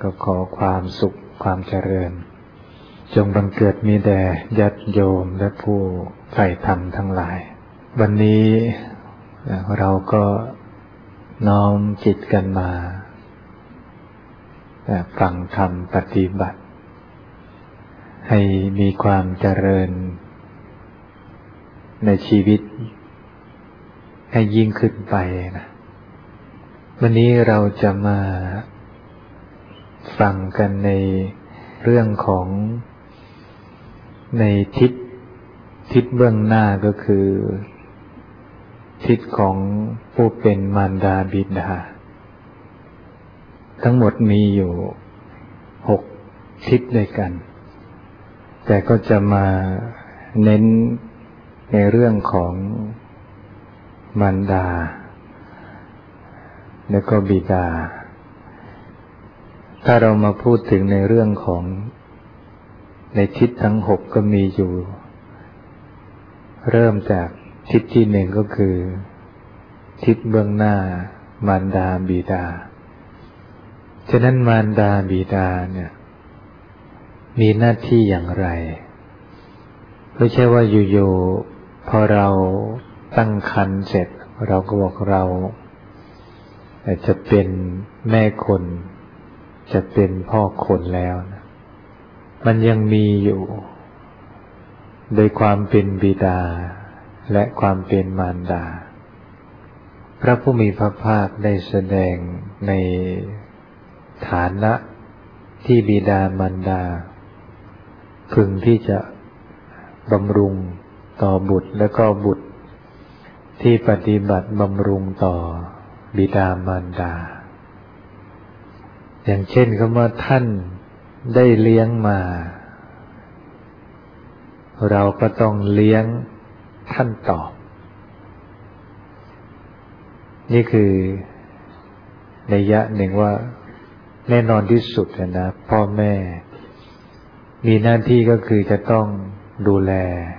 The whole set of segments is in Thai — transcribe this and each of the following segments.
ก็ขอความสุขความเจริญจงบังเกิดมีแด่ญาติโยมและผู้ใฝ่ธรรมทั้งหลายวันนี้เราก็น้อมจิตกันมาฟังธรรมปฏิบัติให้มีความเจริญในชีวิตให้ยิ่งขึ้นไปนะวันนี้เราจะมาฟังกันในเรื่องของในทิศเบื้องหน้าก็คือทิศของผู้เป็นมารดาบิดาทั้งหมดมีอยู่6ทิศด้วยกันแต่ก็จะมาเน้นในเรื่องของมารดาแล้วก็บิดาถ้าเรามาพูดถึงในเรื่องของในทิศทั้ง6ก็มีอยู่เริ่มจากทิศที่1ก็คือทิศเบื้องหน้ามารดาบิดาฉะนั้นมารดาบิดาเนี่ยมีหน้าที่อย่างไรไม่ใช่ว่าอยู่ๆพอเราตั้งครรภ์เสร็จเราก็บอกเราจะเป็นแม่คนจะเป็นพ่อคนแล้วนะมันยังมีอยู่โดยความเป็นบิดาและความเป็นมารดาพระผู้มีพระภาคได้แสดงในฐานะที่บิดามารดาพึงที่จะบำรุงต่อบุตรและก็บุตรที่ปฏิบัติบำรุงต่อบิดามารดาอย่างเช่นคำว่าท่านได้เลี้ยงมาเราก็ต้องเลี้ยงท่านตอบนี่คือนัยยะหนึ่งว่าแน่นอนที่สุดนะพ่อแม่มีหน้าที่ก็คือจะต้องดูแล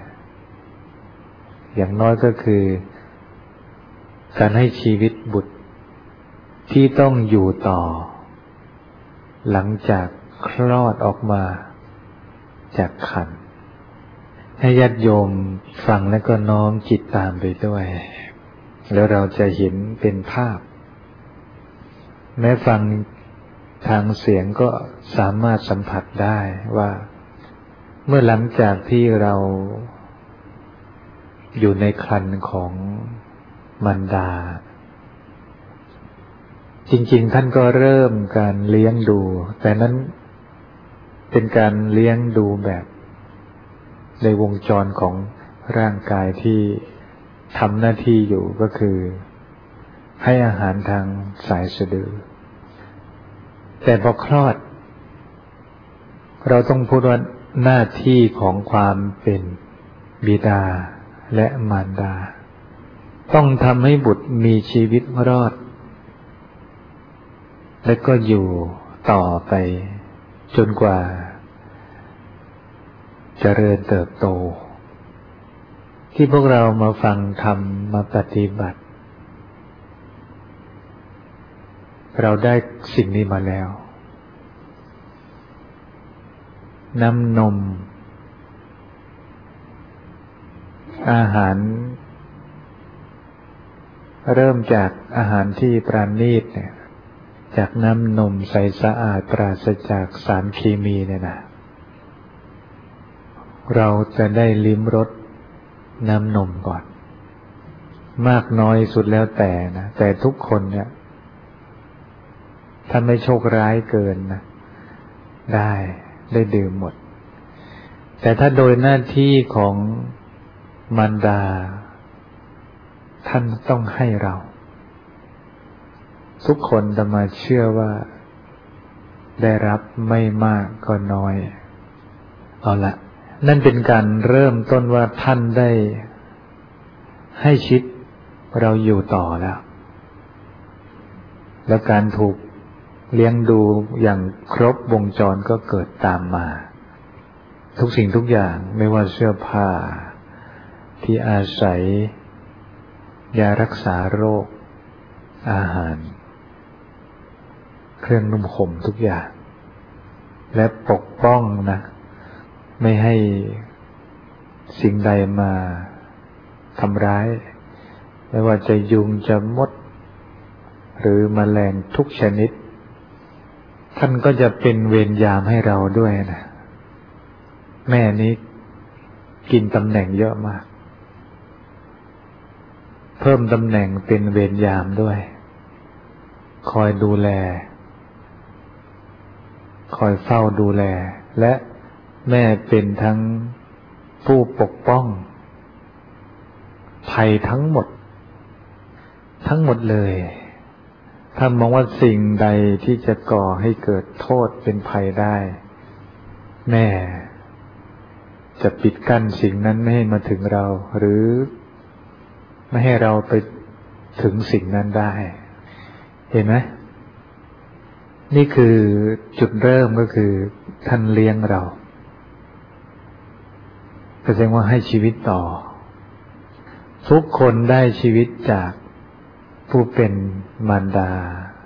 อย่างน้อยก็คือการให้ชีวิตบุตรที่ต้องอยู่ต่อหลังจากคลอดออกมาจากครรภ์ให้ญาติโยมฟังแล้วก็น้อมจิตตามไปด้วยแล้วเราจะเห็นเป็นภาพแม้ฟังทางเสียงก็สามารถสัมผัสได้ว่าเมื่อหลังจากที่เราอยู่ในครรภ์ของมารดาจริงๆท่านก็เริ่มการเลี้ยงดูแต่นั้นเป็นการเลี้ยงดูแบบในวงจรของร่างกายที่ทำหน้าที่อยู่ก็คือให้อาหารทางสายสะดือแต่พอคลอดเราต้องพูดว่าหน้าที่ของความเป็นบิดาและมารดาต้องทำให้บุตรมีชีวิตรอดและก็อยู่ต่อไปจนกว่าเจริญเติบโตที่พวกเรามาฟังธรรมมาปฏิบัติเราได้สิ่งนี้มาแล้วน้ำนมอาหารเริ่มจากอาหารที่ปราณีตเนี่ยจากน้ำนมใสสะอาดปราศจากสารเคมีเนี่ยนะเราจะได้ลิ้มรสน้ำนมก่อนมากน้อยสุดแล้วแต่นะแต่ทุกคนเนี่ยถ้าไม่โชคร้ายเกินนะได้ดื่มหมดแต่ถ้าโดยหน้าที่ของมารดาท่านต้องให้เราทุกคนจะมาเชื่อว่าได้รับไม่มากก็น้อยเอาละนั่นเป็นการเริ่มต้นว่าท่านได้ให้ชีวิตเราอยู่ต่อแล้วการถูกเลี้ยงดูอย่างครบวงจรก็เกิดตามมาทุกสิ่งทุกอย่างไม่ว่าเสื้อผ้าที่อาศัยยารักษาโรคอาหารเครื่องนุ่มห่มทุกอย่างและปกป้องนะไม่ให้สิ่งใดมาทำร้ายไม่ว่าจะยุงจะมดหรือแมลงทุกชนิดท่านก็จะเป็นเวรยามให้เราด้วยนะแม่นี้กินตำแหน่งเยอะมากเพิ่มตำแหน่งเป็นเวรยามด้วยคอยดูแลคอยเฝ้าดูแลและแม่เป็นทั้งผู้ปกป้องภัยทั้งหมดเลยถ้ามองว่าสิ่งใดที่จะก่อให้เกิดโทษเป็นภัยได้แม่จะปิดกั้นสิ่งนั้นไม่ให้มาถึงเราหรือไม่ให้เราไปถึงสิ่งนั้นได้เห็นไหมนี่คือจุดเริ่มก็คือท่านเลี้ยงเราแสดงว่าให้ชีวิตต่อทุกคนได้ชีวิตจากผู้เป็นมารดา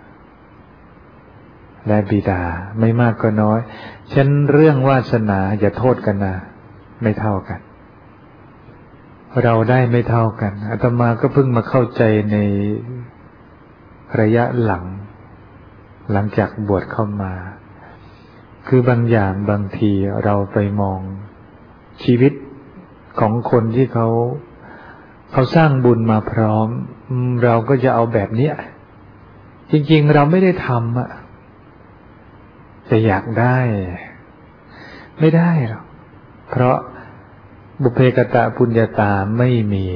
และบิดาไม่มากก็น้อยฉะนั้นเรื่องวาสนาอย่าโทษกันนะไม่เท่ากันเราได้ไม่เท่ากันอาตมาก็เพิ่งมาเข้าใจในระยะหลังจากบวชเข้ามาคือบางอย่างบางทีเราไปมองชีวิตของคนที่เขาสร้างบุญมาพร้อมเราก็จะเอาแบบนี้จริงๆเราไม่ได้ทำอะแต่อยากได้ไม่ได้หรอกเพราะบุพเพกตปุญญาตาไม่มี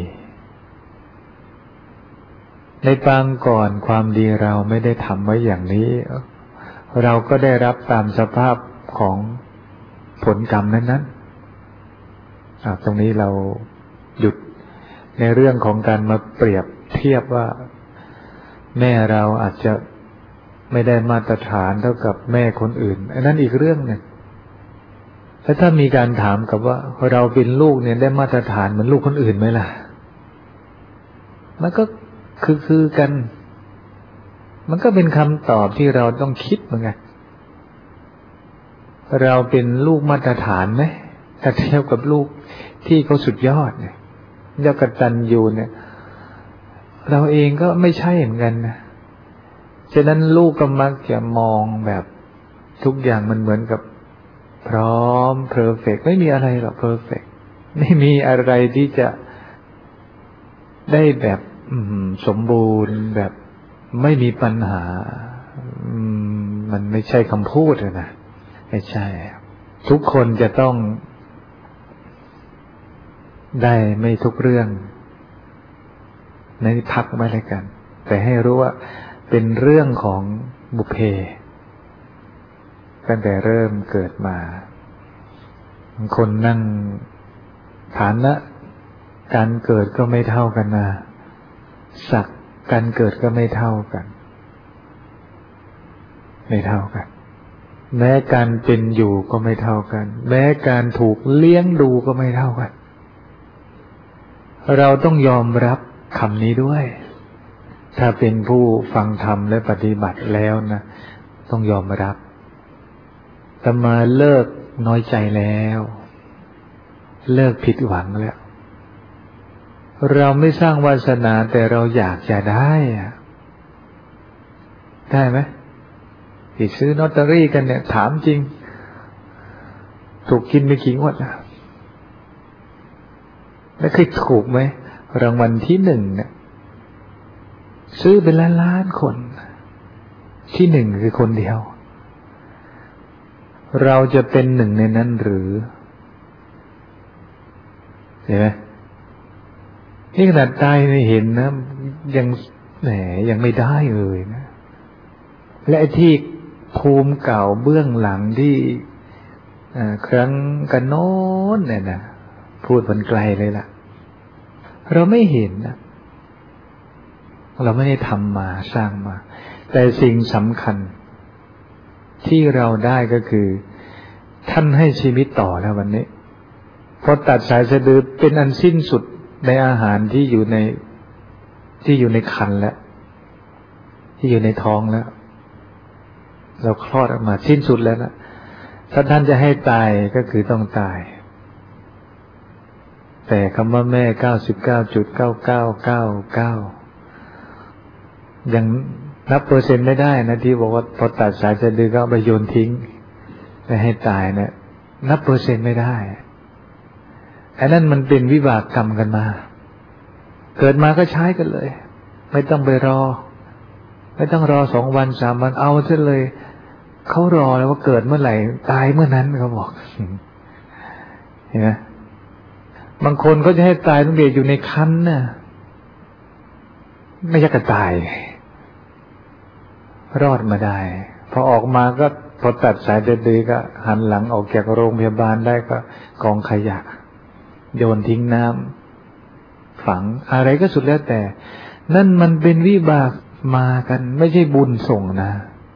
ในปางก่อนความดีเราไม่ได้ทำไว้อย่างนี้เราก็ได้รับตามสภาพของผลกรรมนั้นๆตรงนี้เราหยุดในเรื่องของการมาเปรียบเทียบว่าแม่เราอาจจะไม่ได้มาตรฐานเท่ากับแม่คนอื่นอันนั้นอีกเรื่องหนึ่งแล้วถ้ามีการถามกับว่าเราเป็นลูกเนี่ยได้มาตรฐานเหมือนลูกคนอื่นไหมล่ะมันก็คือกันมันก็เป็นคำตอบที่เราต้องคิดเหมือนกันเราเป็นลูกมาตรฐานไหมถ้าเทียบกับลูกที่เขาสุดยอดเนี่ยเจ้ากตัญญูเนี่ยเราเองก็ไม่ใช่เหมือนกันนะฉะนั้นลูกก็มักจะมองแบบทุกอย่างมันเหมือนกับพร้อมเพอร์เฟกต์ไม่มีอะไรหรอกเพอร์เฟกต์ไม่มีอะไรที่จะได้แบบสมบูรณ์แบบไม่มีปัญหามันไม่ใช่คำพูดนะไม่ใช่ทุกคนจะต้องได้ไม่ทุกเรื่องในพักไว้เลยกันแต่ให้รู้ว่าเป็นเรื่องของบุพเพตั้งแต่เริ่มเกิดมาคนนั่งฐานะการเกิดก็ไม่เท่ากันนะศักดิ์การเกิดก็ไม่เท่ากันแม้การเป็นอยู่ก็ไม่เท่ากันแม้การถูกเลี้ยงดูก็ไม่เท่ากันเราต้องยอมรับคำนี้ด้วยถ้าเป็นผู้ฟังธรรมและปฏิบัติแล้วนะต้องยอมรับแต่มาเลิกน้อยใจแล้วเลิกผิดหวังแล้วเราไม่สร้างวาสนาแต่เราอยากจะได้ได้ไหมที่ซื้อลอตเตอรี่กันเนี่ยถามจริงถูกกินไปกี่งวดนะแล้วเคยถูกไหมรางวัลที่1เนี่ยซื้อเป็นล้านคนที่1คือคนเดียวเราจะเป็นหนึ่งในนั้นหรือเห็นไหมนี่ขนาดตายไม่เห็นนะยังไม่ได้เลยนะและที่ภูมิเก่าเบื้องหลังที่ครั้งกันโน้นเนี่ยนะพูดมันไกลเลยล่ะเราไม่เห็นนะเราไม่ได้ทำมาสร้างมาแต่สิ่งสำคัญที่เราได้ก็คือท่านให้ชีวิตต่อแล้ววันนี้พอตัดสายสะดือเป็นอันสิ้นสุดในอาหารที่อยู่ในครรภ์แล้วที่อยู่ในท้องแล้วเราคลอดออกมาสิ้นสุดแล้วนะถ้าท่านจะให้ตายก็คือต้องตายแต่คำว่าแม่ 99.99999 ยังนับเปอร์เซ็นต์ไม่ได้นะที่บอกว่าพอตัดสายสะดือก็เอาไปโยนทิ้งไม่ให้ตายเนี่ยนับเปอร์เซ็นต์ไม่ได้อันนั้นมันเป็นวิบากกรรมกันมาเกิดมาก็ใช้กันเลยไม่ต้องไปรอไม่ต้องรอ2 วัน3 วันเอาซะเลยเขารอแล้วว่าเกิดเมื่อไหร่ตายเมื่อนั้นเขาบอกเห็นไหมบางคนก็จะให้ตายตั้งแต่อยู่ในครรภ์น่ะไม่อยากจะตายรอดมาได้พอออกมาก็พอตัดสายสะดือก็หันหลังออกจากโรงพยาบาลได้ก็กองขยะโยนทิ้งน้ำฝังอะไรก็สุดแล้วแต่นั่นมันเป็นวิบากมากันไม่ใช่บุญส่งนะ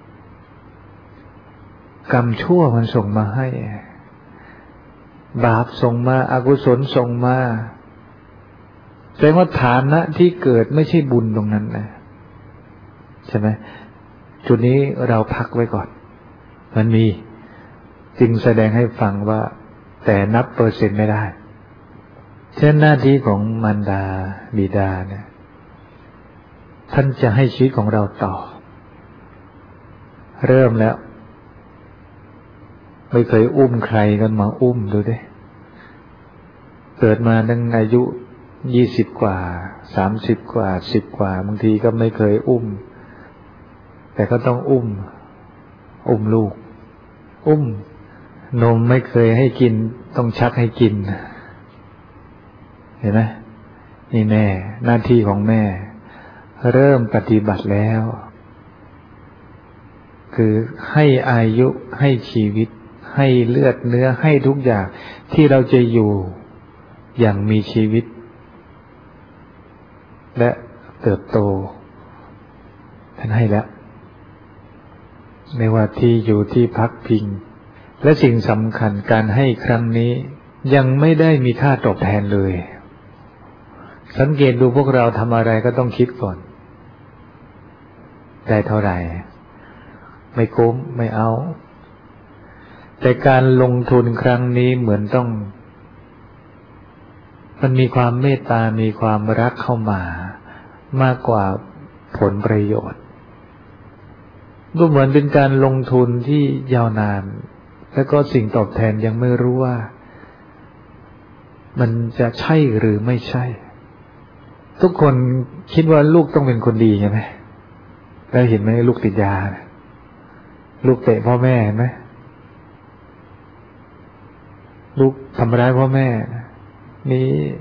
กรรมชั่วมันส่งมาให้บาปส่งมาอกุศลส่งมาแสดงว่าฐานะที่เกิดไม่ใช่บุญตรงนั้นนะใช่ไหมจุดนี้เราพักไว้ก่อนมันมีจึงแสดงให้ฟังว่าแต่นับเปอร์เซ็นต์ไม่ได้เช่นหน้าที่ของมารดาบิดาเนี่ยท่านจะให้ชีวิตของเราต่อเริ่มแล้วไม่เคยอุ้มใครกันมาอุ้มดูดิเกิดมาตั้งอายุ20 กว่า30 กว่า10 กว่าบางทีก็ไม่เคยอุ้มแต่ก็ต้องอุ้มลูกอุ้มนมไม่เคยให้กินต้องชักให้กินเห็นไหมนี่แม่หน้าที่ของแม่เริ่มปฏิบัติแล้วคือให้อายุให้ชีวิตให้เลือดเนื้อให้ทุกอย่างที่เราจะอยู่อย่างมีชีวิตและเติบโตท่านให้แล้วไม่ว่าที่อยู่ที่พักพิงและสิ่งสำคัญการให้ครั้งนี้ยังไม่ได้มีค่าตอบแทนเลยสังเกตดูพวกเราทำอะไรก็ต้องคิดก่อนได้เท่าไหร่ไม่คุ้มไม่เอาแต่การลงทุนครั้งนี้เหมือนต้องมันมีความเมตตามีความรักเข้ามามากกว่าผลประโยชน์ก็เหมือนเป็นการลงทุนที่ยาวนานแล้วก็สิ่งตอบแทนยังไม่รู้ว่ามันจะใช่หรือไม่ใช่ทุกคนคิดว่าลูกต้องเป็นคนดีใช่ไหมแล้วเห็นไหมลูกติดยาลูกเตะพ่อแม่เห็นไหมลูกทำร้ายพ่อแม่มี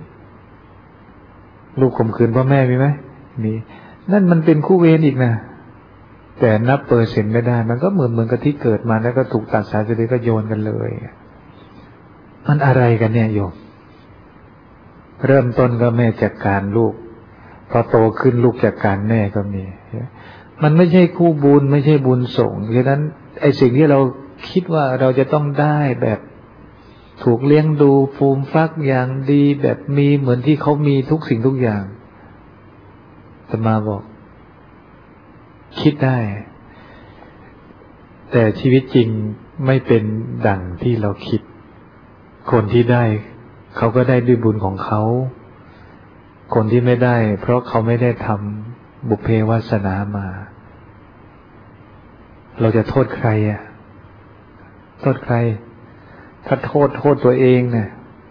ลูกข่มขืนพ่อแม่มีไหมมีนั่นมันเป็นคู่เวรอีกนะแต่นับเปอร์เซ็นต์ไม่ได้มันก็เหมือนกับที่เกิดมาแล้วก็ถูกตัดสายสะดือก็โยนกันเลยมันอะไรกันเนี่ยโยมเริ่มต้นก็แม่จัดการลูกพอโตขึ้นลูกจัดการแม่ก็มีมันไม่ใช่คู่บุญไม่ใช่บุญส่งฉะนั้นไอ้สิ่งที่เราคิดว่าเราจะต้องได้แบบถูกเลี้ยงดูฟูมฟักอย่างดีแบบมีเหมือนที่เขามีทุกสิ่งทุกอย่างอาตมาบอกคิดได้แต่ชีวิตจริงไม่เป็นดั่งที่เราคิดคนที่ได้เขาก็ได้ด้วยบุญของเขาคนที่ไม่ได้เพราะเขาไม่ได้ทำบุพเพวาสนามาเราจะโทษใครอ่ะโทษใครถ้าโทษตัวเองเนี่ย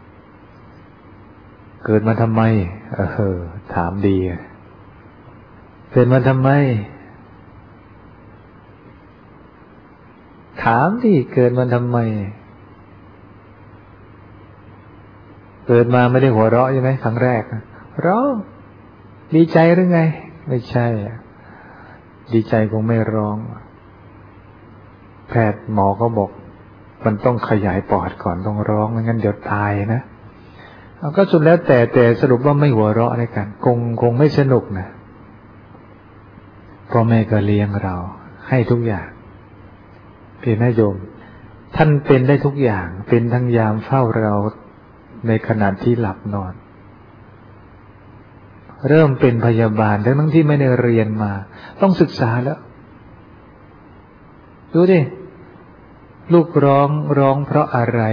เกิดมาทำไมถามดีเกิดมาทำไมถามดิเกิดมาทำไมเกิดมาไม่ได้หัวเราะใช่ไหมครั้งแรกร้องดีใจหรือไงไม่ใช่ดีใจคงไม่ร้องแพทย์หมอก็บอกมันต้องขยายปอดก่อนต้องร้องไม่งั้นเดี๋ยวตายนะก็สุดแล้วแต่สรุปว่าไม่หัวเราะอะไรกันคงไม่สนุกนะพ่อแม่ก็เลี้ยงเราให้ทุกอย่างเห็นไหมโยมท่านเป็นได้ทุกอย่างเป็นทั้งยามเฝ้าเราในขณะที่หลับนอนเริ่มเป็นพยาบาลทั้งที่ไม่ได้เรียนมาต้องศึกษาแล้วดูดิลูกร้องเพราะอะไร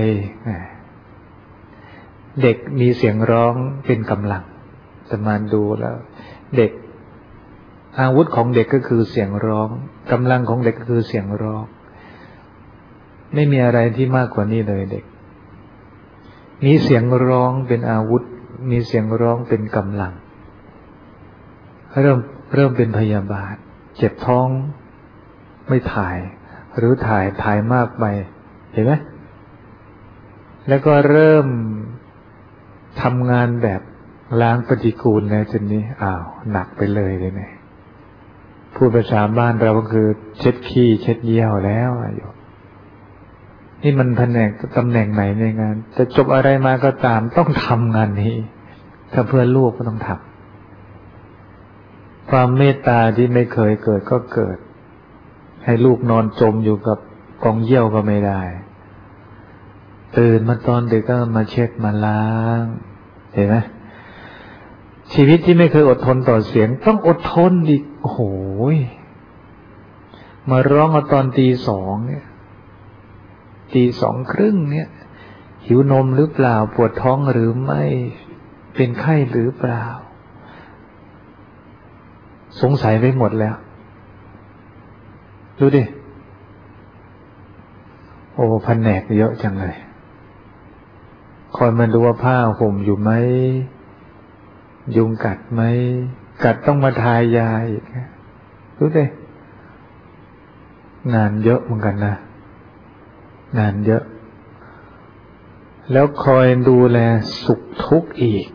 เด็กมีเสียงร้องเป็นกำลังแต่มาดูแล้วเด็กอาวุธของเด็กก็คือเสียงร้องกำลังของเด็กก็คือเสียงร้องไม่มีอะไรที่มากกว่านี้เลยเด็กมีเสียงร้องเป็นอาวุธมีเสียงร้องเป็นกำลังเริ่มเป็นพยาบาทเจ็บท้องไม่ถ่ายหรือถ่ายมากไปเห็นไหมแล้วก็เริ่มทำงานแบบล้างปฏิกูลนะทีนี้หนักไปเลยเนี่ยพูดภาษาบ้านเราก็คือเช็ดขี้เช็ดเยี่ยวแล้วโยมนี่มันตำแหน่งไหนในงานจะจบอะไรมาก็ตามต้องทำงานนี้ถ้าเพื่อลูกก็ต้องทำความเมตตาที่ไม่เคยเกิดก็เกิดให้ลูกนอนจมอยู่กับกองเยี่ยวก็ไม่ได้ตื่นมาตอนเด็กก็มาเช็ดมาล้างเห็นไหมชีวิตที่ไม่เคยอดทนต่อเสียงต้องอดทนอีกโอ้โหมาร้องเอาตอนตี 2เนี่ยตี 2:30เนี่ยหิวนมหรือเปล่าปวดท้องหรือไม่เป็นไข้หรือเปล่าสงสัยไปหมดแล้วดูดิโอ้แผนกเยอะจังเลยคอยมาดูว่าผ้าห่มอยู่ไหมยุงกัดไหมกัดต้องมาทายยาอีกดูดิงานเยอะเหมือนกันนะงานเยอะแล้วคอยดูแลสุขทุกข์อีก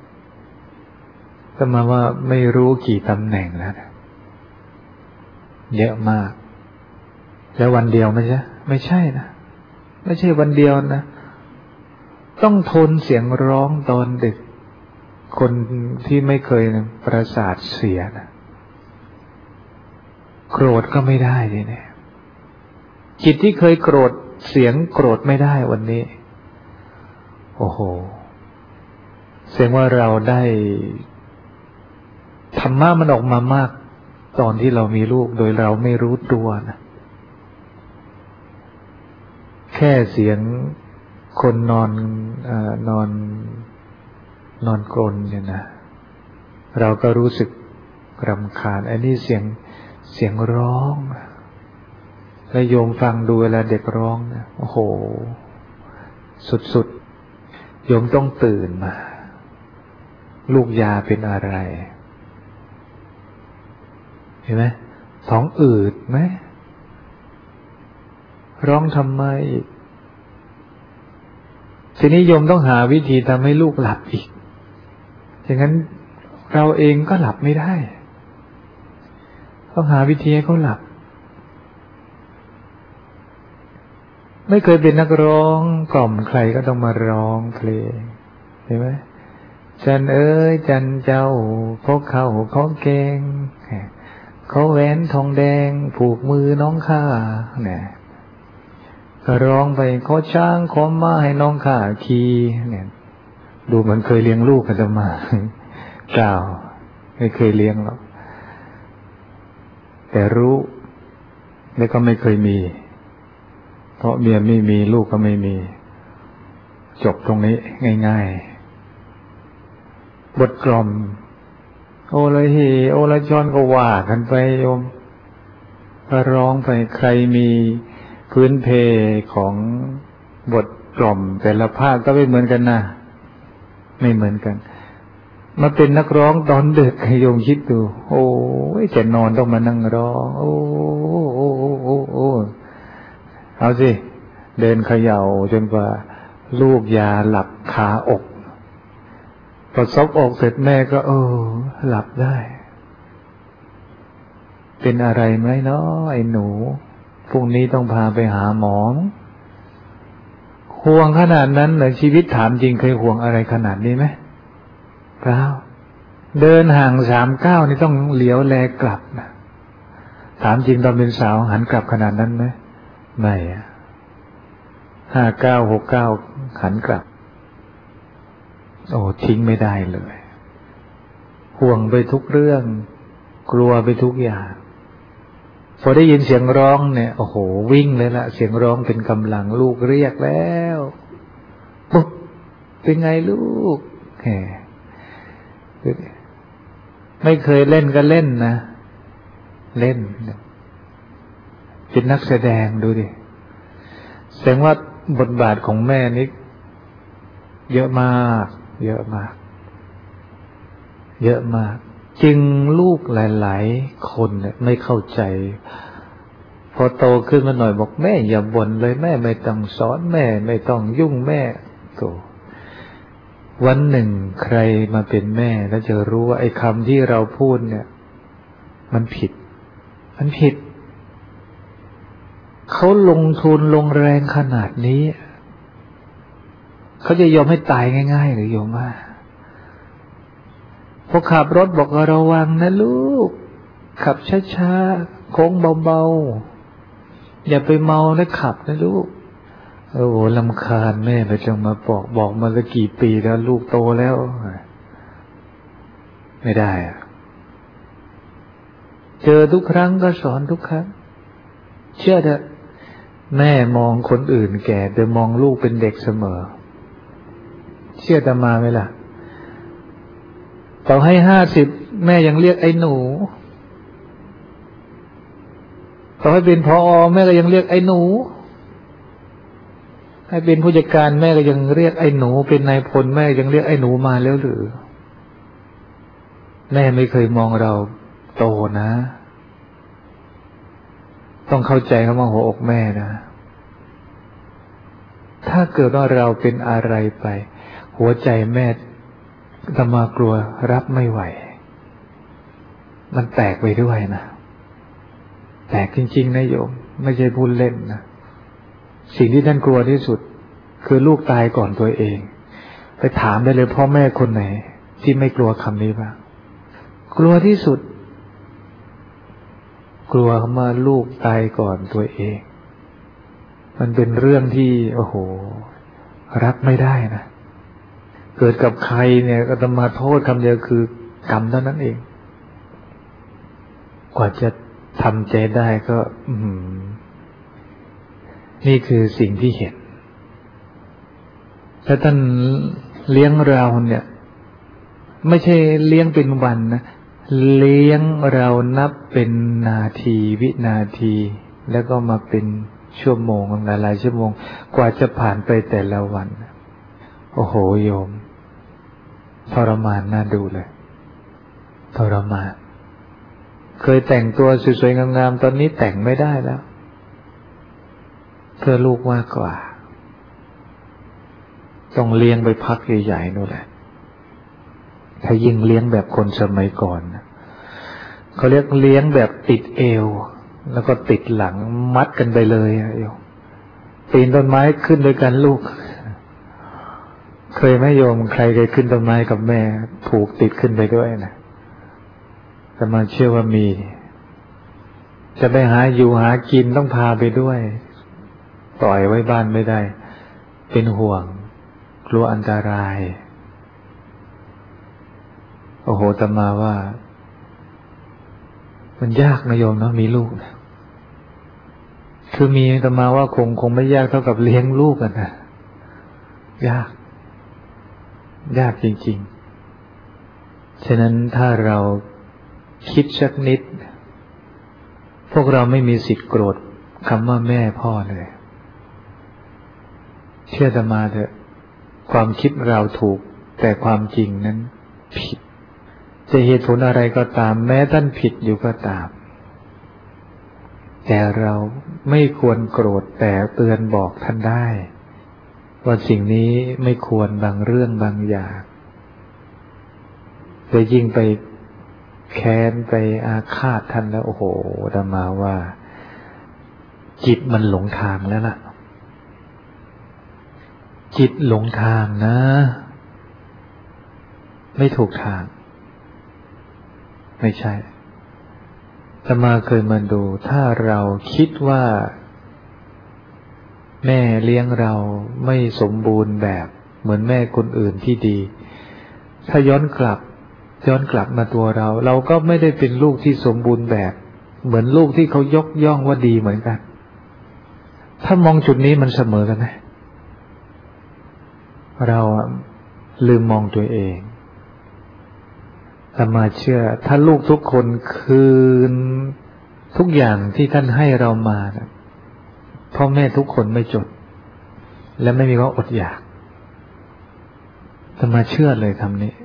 ก็มาว่าไม่รู้กี่ตำแหน่งแล้วนะเยอะมากแล้ววันเดียวไม่ใช่นะไม่ใช่วันเดียวนะต้องทนเสียงร้องตอนดึกคนที่ไม่เคยประสาทเสียนะโกรธก็ไม่ได้เลยเนี่ยจิตที่เคยโกรธเสียงโกรธไม่ได้วันนี้โอ้โหแสดงว่าเราได้ธรรมะมันออกมามากตอนที่เรามีลูกโดยเราไม่รู้ตัวนะแค่เสียงคนนอนกรนเนี่ยนะเราก็รู้สึกรำคาญไอ้นี่เสียงร้องแล้วโยมฟังดูเวลาเด็กร้องนะโอ้โหสุดๆโยมต้องตื่นมาลูกยาเป็นอะไรเห็นไหมท้องอืดไหมร้องทำไมอีกทีนี้โยมต้องหาวิธีทำให้ลูกหลับอีกอย่างนั้นเราเองก็หลับไม่ได้ต้องหาวิธีให้เขาหลับไม่เคยเป็นนักร้องกล่อมใครก็ต้องมาร้องเพลงเห็นไหมจันเอ้ยจันเจ้าพกเข้าของเกงเขาแหวนทองแดงผูกมือน้องข้าเนี่ยก็ร้องไปขอช้างขอม้าให้น้องข้าขี่เนี่ยดูเหมือนเคยเลี้ยงลูกกันจะมาเปล่าไม่เคยเลี้ยงหรอกแต่รู้แล้วก็ไม่เคยมีเพราะเมียไม่มีลูกก็ไม่มีจบตรงนี้ง่ายๆบทกลอมโอละเฮโอละชอนก็ว่ากันไปโยมก็ร้องไปใครมีพื้นเพของบทกล่อมแต่ละภาคก็ไม่เหมือนกันนะไม่เหมือนกันมาเป็นนักร้องตอนดึกให้โยมคิดดูโอ้ยจะนอนต้องมานั่งร้องโอ้เอาสิเดินเขย่าจนกว่าลูกยาหลับคาอกพอซบอกเสร็จแม่ก็หลับได้เป็นอะไรไหมเนาะไอ้หนูพรุ่งนี้ต้องพาไปหาหมอห่วงขนาดนั้นเหรอชีวิตถามจริงเคยห่วงอะไรขนาดนี้ไหมเปล่าเดินห่าง3 ก้าวนี่ต้องเหลียวแลกลับนะถามจริงตอนเป็นสาวหันกลับขนาดนั้นไหมไม่5 ก้าว6 ก้าวหันกลับโอ้ทิ้งไม่ได้เลยห่วงไปทุกเรื่องกลัวไปทุกอย่างพอได้ยินเสียงร้องเนี่ยโอ้โหวิ่งเลยละเสียงร้องเป็นกำลังลูกเรียกแล้วปุ๊บเป็นไงลูกแหมไม่เคยเล่นก็เล่นนะเล่นเป็นนักแสดงดูดิแสดงว่าบทบาทของแม่นี่เยอะมากเยอะมากเยอะมากจึงลูกหลายๆคนเนี่ยไม่เข้าใจพอโตขึ้นมาหน่อยบอกแม่อย่าบ่นเลยแม่ไม่ต้องสอนแม่ไม่ต้องยุ่งแม่โตวันหนึ่งใครมาเป็นแม่แล้วจะรู้ว่าไอ้คำที่เราพูดเนี่ยมันผิดเขาลงทุนลงแรงขนาดนี้เขาจะยอมให้ตายง่ายๆหรือโยมว่าพอขับรถบอกระวังนะลูกขับช้าๆโค้งเบาๆอย่าไปเมาแล้วขับนะลูกโอ้โหรำคาญแม่ไปจังมาบอกมาละกี่ปีแล้วลูกโตแล้วไม่ได้เจอทุกครั้งก็สอนทุกครั้งเชื่อเถอะแม่มองคนอื่นแก่แต่มองลูกเป็นเด็กเสมอเชื่อตามาไหมล่ะต่อให้50แม่ยังเรียกไอ้หนูต่อให้เป็นผอ.แม่ก็ยังเรียกไอ้หนูให้เป็นผู้จัดการแม่ก็ยังเรียกไอ้หนูเป็นนายพลแม่ยังเรียกไอ้หนูมาแล้วหรือแม่ไม่เคยมองเราโตนะต้องเข้าใจคำว่าหัวอกแม่นะถ้าเกิดว่าเราเป็นอะไรไปหัวใจแม่อาตมากลัวรับไม่ไหวมันแตกไปด้วยนะแตกจริงๆนะโยมไม่ใช่พูดเล่นนะสิ่งที่ท่านกลัวที่สุดคือลูกตายก่อนตัวเองไปถามได้เลยพ่อแม่คนไหนที่ไม่กลัวคำนี้บ้างกลัวที่สุดกลัวว่าลูกตายก่อนตัวเองมันเป็นเรื่องที่โอ้โหรับไม่ได้นะเกิดกับใครเนี่ยก็ต้องมาโทษคำเดียวคือกรรมเท่านั้นเองกว่าจะทำใจได้ก็นี่คือสิ่งที่เห็นถ้าท่านเลี้ยงเราเนี่ยไม่ใช่เลี้ยงเป็นวันนะเลี้ยงเรานับเป็นนาทีวินาทีแล้วก็มาเป็นชั่วโมงหลายๆชั่วโมงกว่าจะผ่านไปแต่ละวันโอ้โหโยมทรมานน่าดูเลยทรมานเคยแต่งตัวสวยๆงามๆตอนนี้แต่งไม่ได้แล้วเพื่อลูกมากกว่าต้องเลี้ยงไปพักใหญ่ๆนู่นแหละถ้ายิ่งเลี้ยงแบบคนสมัยก่อนเขาเรียกเลี้ยงแบบติดเอวแล้วก็ติดหลังมัดกันไปเลยโยมปีนต้นไม้ขึ้นด้วยกันลูกเคยไหมโยมใครเคยขึ้นต้นไม้กับแม่ผูกติดขึ้นไปด้วยนะแต่มาเชื่อว่ามีจะไปหาอยู่หากินต้องพาไปด้วยปล่อยไว้บ้านไม่ได้เป็นห่วงกลัวอันตรายโอ้โหอาตมาว่ามันยากนะโยมเนาะมีลูกนะคือมีอาตมาว่าคงไม่ยากเท่ากับเลี้ยงลูกกันนะยากจริงๆฉะนั้นถ้าเราคิดสักนิดพวกเราไม่มีสิทธิ์โกรธคำว่าแม่พ่อเลยเชื่ออาตมาเถอะความคิดเราถูกแต่ความจริงนั้นผิดจะเหตุผลอะไรก็ตามแม้ท่านผิดอยู่ก็ตามแต่เราไม่ควรโกรธแต่เตือนบอกท่านได้ว่าสิ่งนี้ไม่ควรบางเรื่องบางอย่างจะยิ่งไปแค้นไปอาฆาตท่านแล้วโอ้โหอาตมาว่าจิตมันหลงทางแล้วล่ะจิตหลงทางนะไม่ถูกทางไม่ใช่อาตมาเคยมาดูถ้าเราคิดว่าแม่เลี้ยงเราไม่สมบูรณ์แบบเหมือนแม่คนอื่นที่ดีถ้าย้อนกลับมาตัวเราก็ไม่ได้เป็นลูกที่สมบูรณ์แบบเหมือนลูกที่เขายกย่องว่าดีเหมือนกันถ้ามองจุดนี้มันเสมอกันไหมเราลืมมองตัวเองอาตมาเชื่อถ้าลูกทุกคนคืนทุกอย่างที่ท่านให้เรามานะพ่อแม่ทุกคนไม่จดและไม่มีว่าอดอยากอาตมาเชื่อเลยคำนี้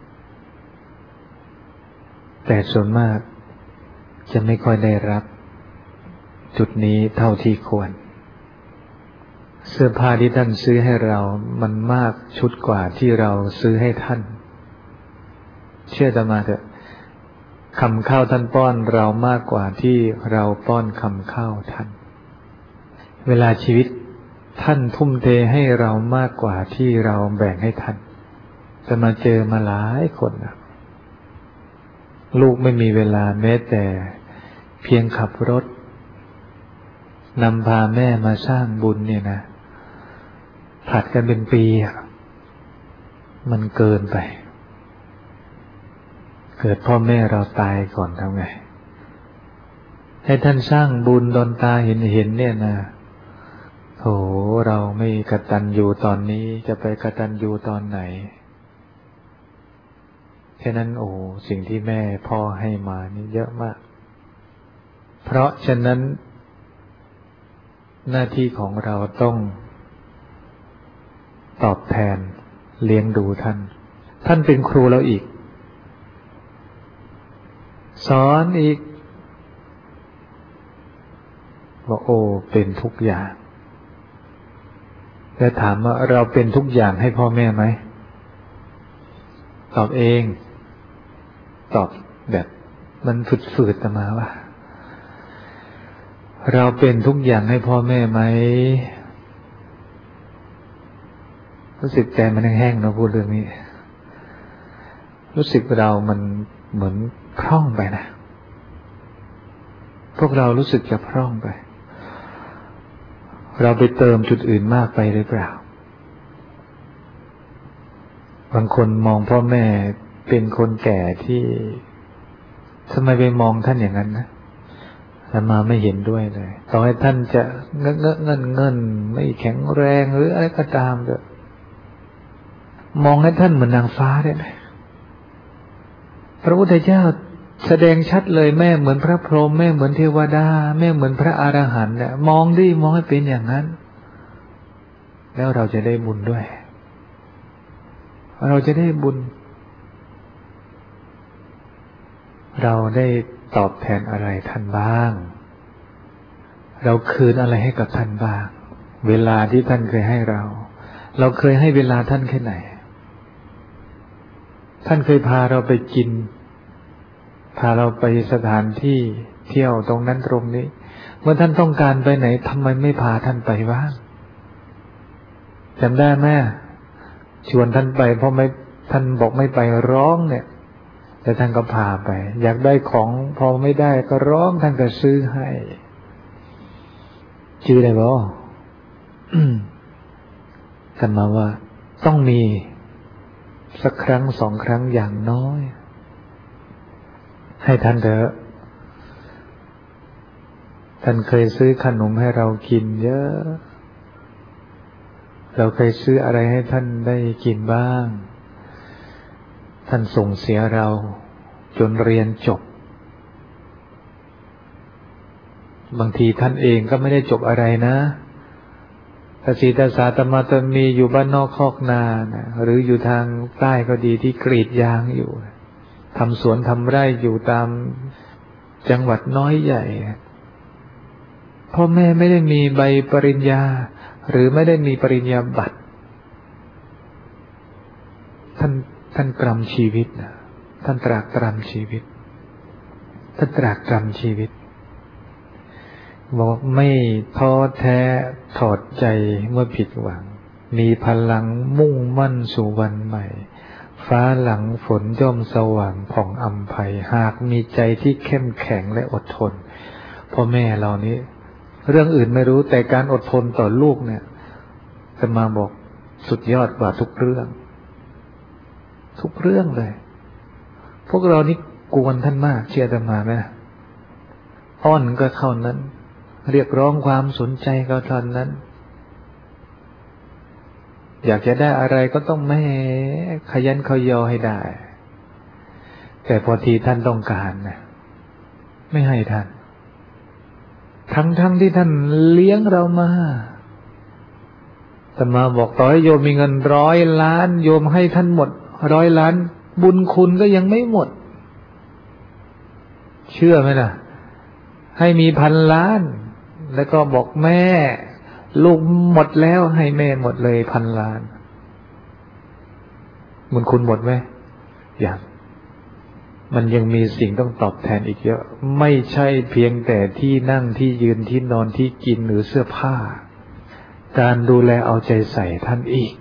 แต่ส่วนมากจะไม่ค่อยได้รับจุดนี้เท่าที่ควรเสื้อผ้าที่ท่านซื้อให้เรามันมากชุดกว่าที่เราซื้อให้ท่านเชื่ออาตมาเถอะคำข้าวท่านป้อนเรามากกว่าที่เราป้อนคำข้าวท่านเวลาชีวิตท่านทุ่มเทให้เรามากกว่าที่เราแบ่งให้ท่านจะมาเจอมาหลายคนนะลูกไม่มีเวลาแม้แต่เพียงขับรถนำพาแม่มาสร้างบุญเนี่ยนะผลัดกันเป็นปีมันเกินไปเกิดพ่อแม่เราตายก่อนทำไงให้ท่านสร้างบุญดนตาเห็นเนี่ยนะโหเราไม่กตัญญูตอนนี้จะไปกตัญญูตอนไหนฉะนั้นสิ่งที่แม่พ่อให้มานี่เยอะมากเพราะฉะนั้นหน้าที่ของเราต้องตอบแทนเลี้ยงดูท่านเป็นครูเราอีกสอนอีกว่าเป็นทุกอย่างแล้วถามว่าเราเป็นทุกอย่างให้พ่อแม่ไหมตอบเองตอบแบบมันฝืดๆมาว่าเราเป็นทุกอย่างให้พ่อแม่ไหมรู้สึกใจมันแห้งๆนะพูดเรื่องนี้รู้สึกเรามันเหมือนพร่องไปนะพวกเรารู้สึกจะพร่องไปเราไปเติมจุดอื่นมากไปหรือเปล่าบางคนมองพ่อแม่เป็นคนแก่ที่ทำไมไปมองท่านอย่างนั้นนะอาตมาไม่เห็นด้วยเลยต่อให้ท่านจะเงินไม่แข็งแรงหรืออะไรก็ตามเถอะมองให้ท่านเหมือนนางฟ้าได้ไหมพระพุทธเจ้าแสดงชัดเลยแม่เหมือนพระพรหมแม่เหมือนเทวดาแม่เหมือนพระอรหันต์เนี่ยมองให้เป็นอย่างนั้นแล้วเราจะได้บุญด้วยเราจะได้บุญเราได้ตอบแทนอะไรท่านบ้างเราคืนอะไรให้กับท่านบ้างเวลาที่ท่านเคยให้เราเคยให้เวลาท่านแค่ไหนท่านเคยพาเราไปกินพาเราไปสถานที่เที่ยวตรงนั้นตรงนี้เมื่อท่านต้องการไปไหนทำไมไม่พาท่านไปบ้างจำได้ไหมชวนท่านไปเพราะไม่ท่านบอกไม่ไปร้องเนี่ยแต่ท่านก็พาไปอยากได้ของพอไม่ได้ก็ร้องท่านก็ซื้อให้ชื่ออะไรบ่กันมาว่าต้องมีสักครั้งสองครั้งอย่างน้อยให้ท่านเถอะท่านเคยซื้อขนมให้เรากินเยอะเราเคยซื้ออะไรให้ท่านได้กินบ้างท่านส่งเสียเราจนเรียนจบบางทีท่านเองก็ไม่ได้จบอะไรนะตาสีตาสาตมาตมีอยู่บ้านนอกคอกนานะหรืออยู่ทางใต้ก็ดีที่กรีดยางอยู่ทำสวนทำไร่อยู่ตามจังหวัดน้อยใหญ่พ่อแม่ไม่ได้มีใบปริญญาหรือไม่ได้มีปริญญาบัตรท่านตรำชีวิตนะท่านตรากตรำชีวิตท่านตรากตรำชีวิตบอกไม่ท้อแท้ถอดใจเมื่อผิดหวังมีพลังมุ่งมั่นสู่วันใหม่ฟ้าหลังฝนย่อมสว่างผ่องอำไพหากมีใจที่เข้มแข็งและอดทนพ่อแม่เรานี้เรื่องอื่นไม่รู้แต่การอดทนต่อลูกเนี่ยจะมาบอกสุดยอดกว่าทุกเรื่องเลยพวกเรานี่กวนท่านมากเชื่อจะมาไหมอ้อนก็เท่านั้นเรียกร้องความสนใจก็เท่านั้นอยากจะได้อะไรก็ต้องแม่ขยันขยอให้ได้แต่พอทีท่านต้องการนะไม่ให้ท่านทั้งที่ท่านเลี้ยงเรามาแต่มาบอกต่อให้โยมมีเงิน100 ล้านโยมให้ท่านหมด100 ล้านบุญคุณก็ยังไม่หมดเชื่อไหมล่ะให้มี1,000 ล้านแล้วก็บอกแม่ลูกหมดแล้วให้แม่หมดเลย1,000 ล้านบุญคุณหมดไหมยังมันยังมีสิ่งต้องตอบแทนอีกเยอะไม่ใช่เพียงแต่ที่นั่งที่ยืนที่นอนที่กินหรือเสื้อผ้าการดูแลเอาใจใส่ท่านอีก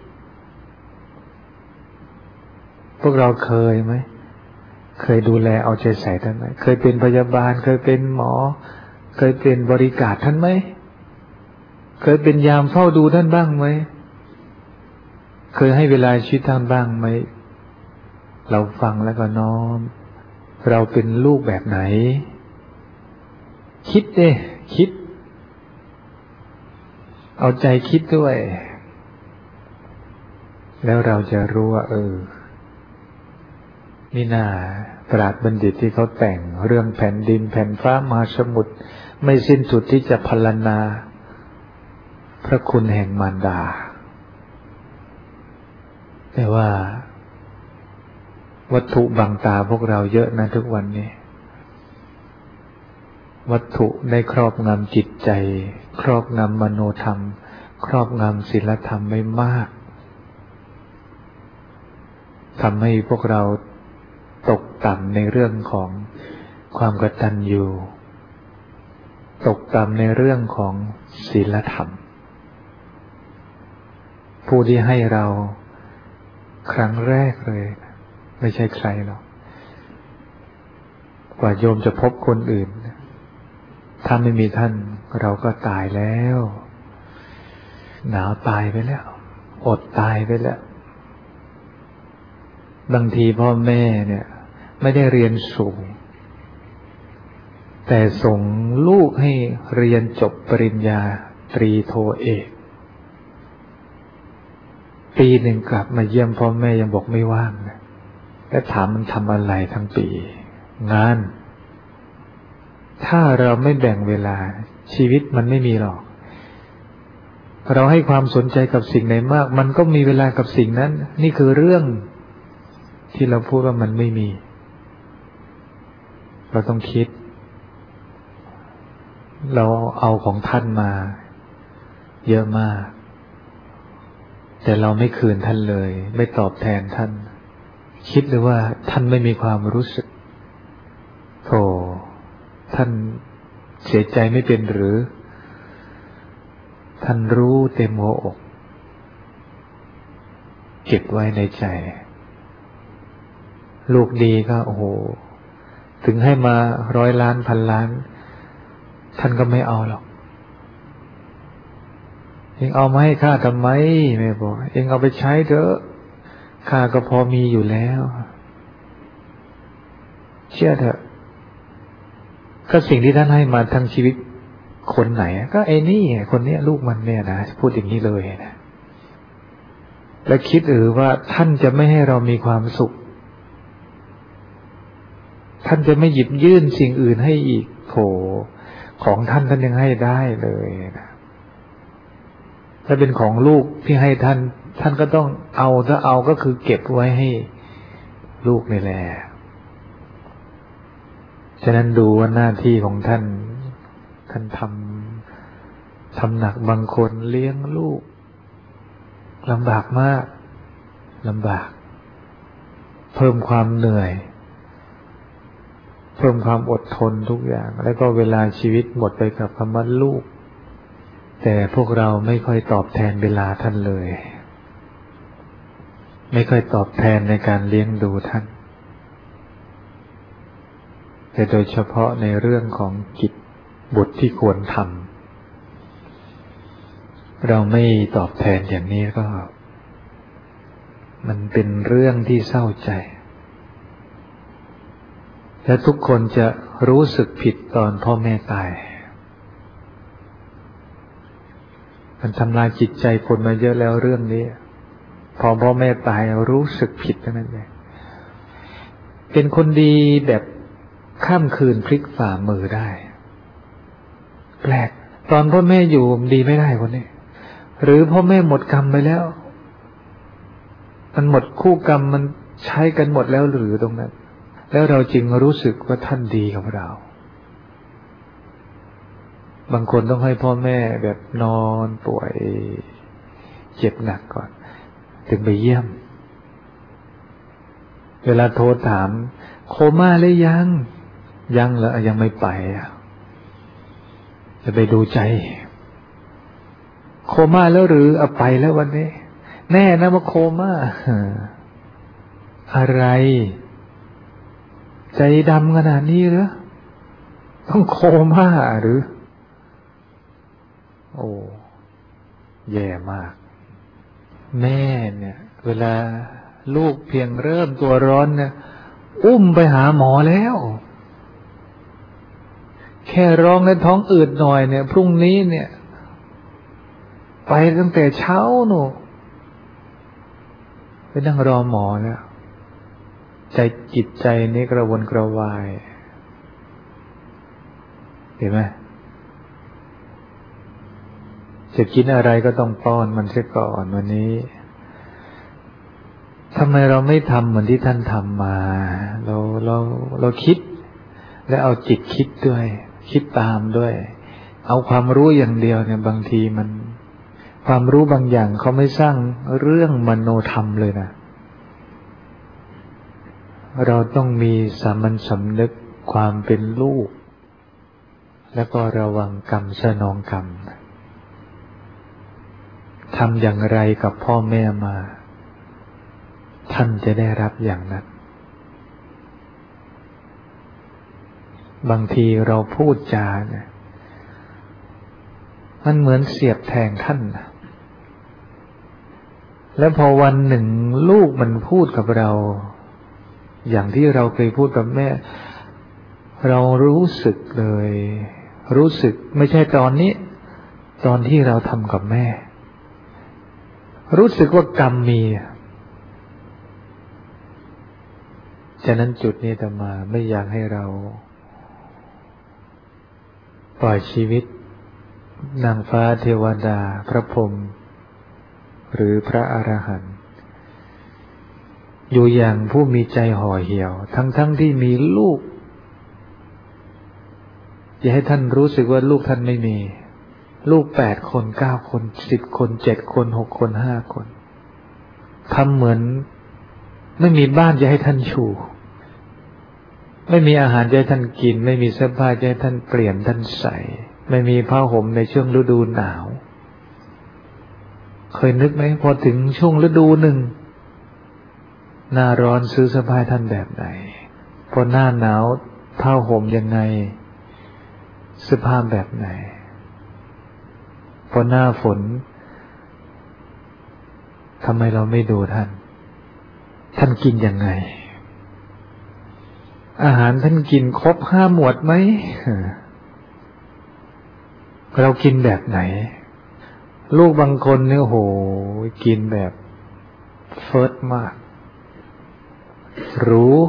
พวกเราเคยไหมเคยดูแลเอาใจใส่ท่านไหมเคยเป็นพยาบาลเคยเป็นหมอเคยเป็นบริการท่านไหมเคยเป็นยามเฝ้าดูท่านบ้างไหมเคยให้เวลาชีวิตท่านบ้างไหมเราฟังแล้วก็น้อมเราเป็นลูกแบบไหนคิดดิคิดเอาใจคิดด้วยแล้วเราจะรู้ว่านี่นาปราชญ์บัณฑิตที่เขาแต่งเรื่องแผ่นดินแผ่นฟ้ามหาสมุทรไม่สิ้นสุดที่จะพรรณนาพระคุณแห่งมารดาแต่ว่าวัตถุบังตาพวกเราเยอะนะทุกวันนี้วัตถุได้ครอบงำจิตใจครอบงำมโนธรรมครอบงำศีลธรรมไม่มากทำให้พวกเราตกต่ำในเรื่องของความกตัญญูตกต่ำในเรื่องของศีลธรรมผู้ที่ให้เราครั้งแรกเลยไม่ใช่ใครหรอกกว่าโยมจะพบคนอื่นถ้าไม่มีท่านเราก็ตายแล้วหนาวตายไปแล้วอดตายไปแล้วบางทีพ่อแม่เนี่ยไม่ได้เรียนสูงแต่ส่งลูกให้เรียนจบปริญญาตรีโทเอกปีหนึ่งกลับมาเยี่ยมพ่อแม่ยังบอกไม่ว่างนะแล้วถามมันทำอะไรทั้งปีงานถ้าเราไม่แบ่งเวลาชีวิตมันไม่มีหรอกเราให้ความสนใจกับสิ่งไหนมากมันก็มีเวลากับสิ่งนั้นนี่คือเรื่องที่เราพูดว่ามันไม่มีเราต้องคิดเราเอาของท่านมาเยอะมากแต่เราไม่คืนท่านเลยไม่ตอบแทนท่านคิดหรือว่าท่านไม่มีความรู้สึกโธ่ท่านเสียใจไม่เป็นหรือท่านรู้เต็มหัวอกเก็บไว้ในใจลูกดีก็โอ้โหถึงให้มา100 ล้าน1,000 ล้านท่านก็ไม่เอาหรอกเองเอามาให้ข้าทำไมแม่บอกเองเอาไปใช้เถอะข้าก็พอมีอยู่แล้วเชื่อเถอะก็สิ่งที่ท่านให้มาทั้งชีวิตคนไหนก็ไอ้นี่คนเนี้ยลูกมันเนี่ยนะพูดอย่างนี้เลยนะแล้วคิดว่าท่านจะไม่ให้เรามีความสุขท่านจะไม่หยิบยื่นสิ่งอื่นให้อีกโถของท่านยังให้ได้เลยนะถ้าเป็นของลูกที่ให้ท่านก็ต้องเอาถ้าเอาก็คือเก็บไว้ให้ลูกนี่แหละฉะนั้นดูว่าหน้าที่ของท่านทำหนักบางคนเลี้ยงลูกลำบากมากลำบากเพิ่มความเหนื่อยเพิ่มความอดทนทุกอย่างแล้วก็เวลาชีวิตหมดไปกับคำว่าลูกแต่พวกเราไม่ค่อยตอบแทนเวลาท่านเลยไม่ค่อยตอบแทนในการเลี้ยงดูท่านแต่โดยเฉพาะในเรื่องของกิจบุตรที่ควรทำเราไม่ตอบแทนอย่างนี้ก็มันเป็นเรื่องที่เศร้าใจและทุกคนจะรู้สึกผิดตอนพ่อแม่ตายมันทำลายจิตใจคนมาเยอะแล้วเรื่องนี้พอพ่อแม่ตายรู้สึกผิดทั้งนั้นเลยเป็นคนดีแบบข้ามคืนพลิกฝ่ามือได้แปลกตอนพ่อแม่อยู่ดีไม่ได้คนนี้หรือพ่อแม่หมดกรรมไปแล้วมันหมดคู่กรรมมันใช้กันหมดแล้วหรือตรงนั้นแล้วเราจึงรู้สึกว่าท่านดีกับเราบางคนต้องให้พ่อแม่แบบนอนป่วยเจ็บหนักก่อนถึงไปเยี่ยมเวลาโทรถามโคม่าหรือยังเหรอยังไม่ไปจะไปดูใจโคม่าแล้วหรือเอาไปแล้ววันนี้แน่นะว่าโคม่าอะไรใจดำขนาดนี้เหรอต้องโคม่าหรือโอ้แย่มากแม่เนี่ยเวลาลูกเพียงเริ่มตัวร้อนเนี่ยอุ้มไปหาหมอแล้วแค่ร้องในท้องอืดหน่อยเนี่ยพรุ่งนี้เนี่ยไปตั้งแต่เช้าหนูไปนั่งรอหมอแล้วจิตใจนี้กระวนกระวายเห็นไหมจะกินอะไรก็ต้องป้อนมันเสียก่อนวันนี้ทำไมเราไม่ทำเหมือนที่ท่านทำมาเราคิดและเอาจิตคิดด้วยคิดตามด้วยเอาความรู้อย่างเดียวเนี่ยบางทีมันความรู้บางอย่างเขาไม่สร้างเรื่องมโนธรรมเลยนะเราต้องมีสามัญสำนึกความเป็นลูกแล้วก็ระวังกรรมสนองกรรมทำอย่างไรกับพ่อแม่มาท่านจะได้รับอย่างนั้นบางทีเราพูดจาเนี่ยมันเหมือนเสียบแทงท่านแล้วพอวันหนึ่งลูกมันพูดกับเราอย่างที่เราเคยพูดกับแม่เรารู้สึกเลยรู้สึกไม่ใช่ตอนนี้ตอนที่เราทำกับแม่รู้สึกว่ากรรมมีฉะนั้นจุดนี้อาตมาไม่อยากให้เราปล่อยชีวิตนางฟ้าเทวดาพระพรหมหรือพระอรหันต์อยู่อย่างผู้มีใจห่อเหี่ยวทั้งที่มีลูกอย่าให้ท่านรู้สึกว่าลูกท่านไม่มีลูก8 คน9 คน10 คน7 คน6 คน5 คนทำเหมือนไม่มีบ้านจะให้ท่านอยู่ไม่มีอาหารจะให้ท่านกินไม่มีเสื้อผ้าจะให้ท่านเปลี่ยนท่านใส่ไม่มีผ้าห่มในช่วงฤดูหนาวเคยนึกไหมพอถึงช่วงฤดูหนึ่งหน้าร้อนซื้อเสื้อผ้าท่านแบบไหนพอหน้าหนาวผ้าห่มยังไงเสื้อผ้าแบบไหนพอหน้าฝนทำไมเราไม่ดูท่านกินยังไงอาหารท่านกินครบ5 หมวดไหมเรากินแบบไหนลูกบางคนเนี่ยโหกินแบบเฟิร์สมากรู้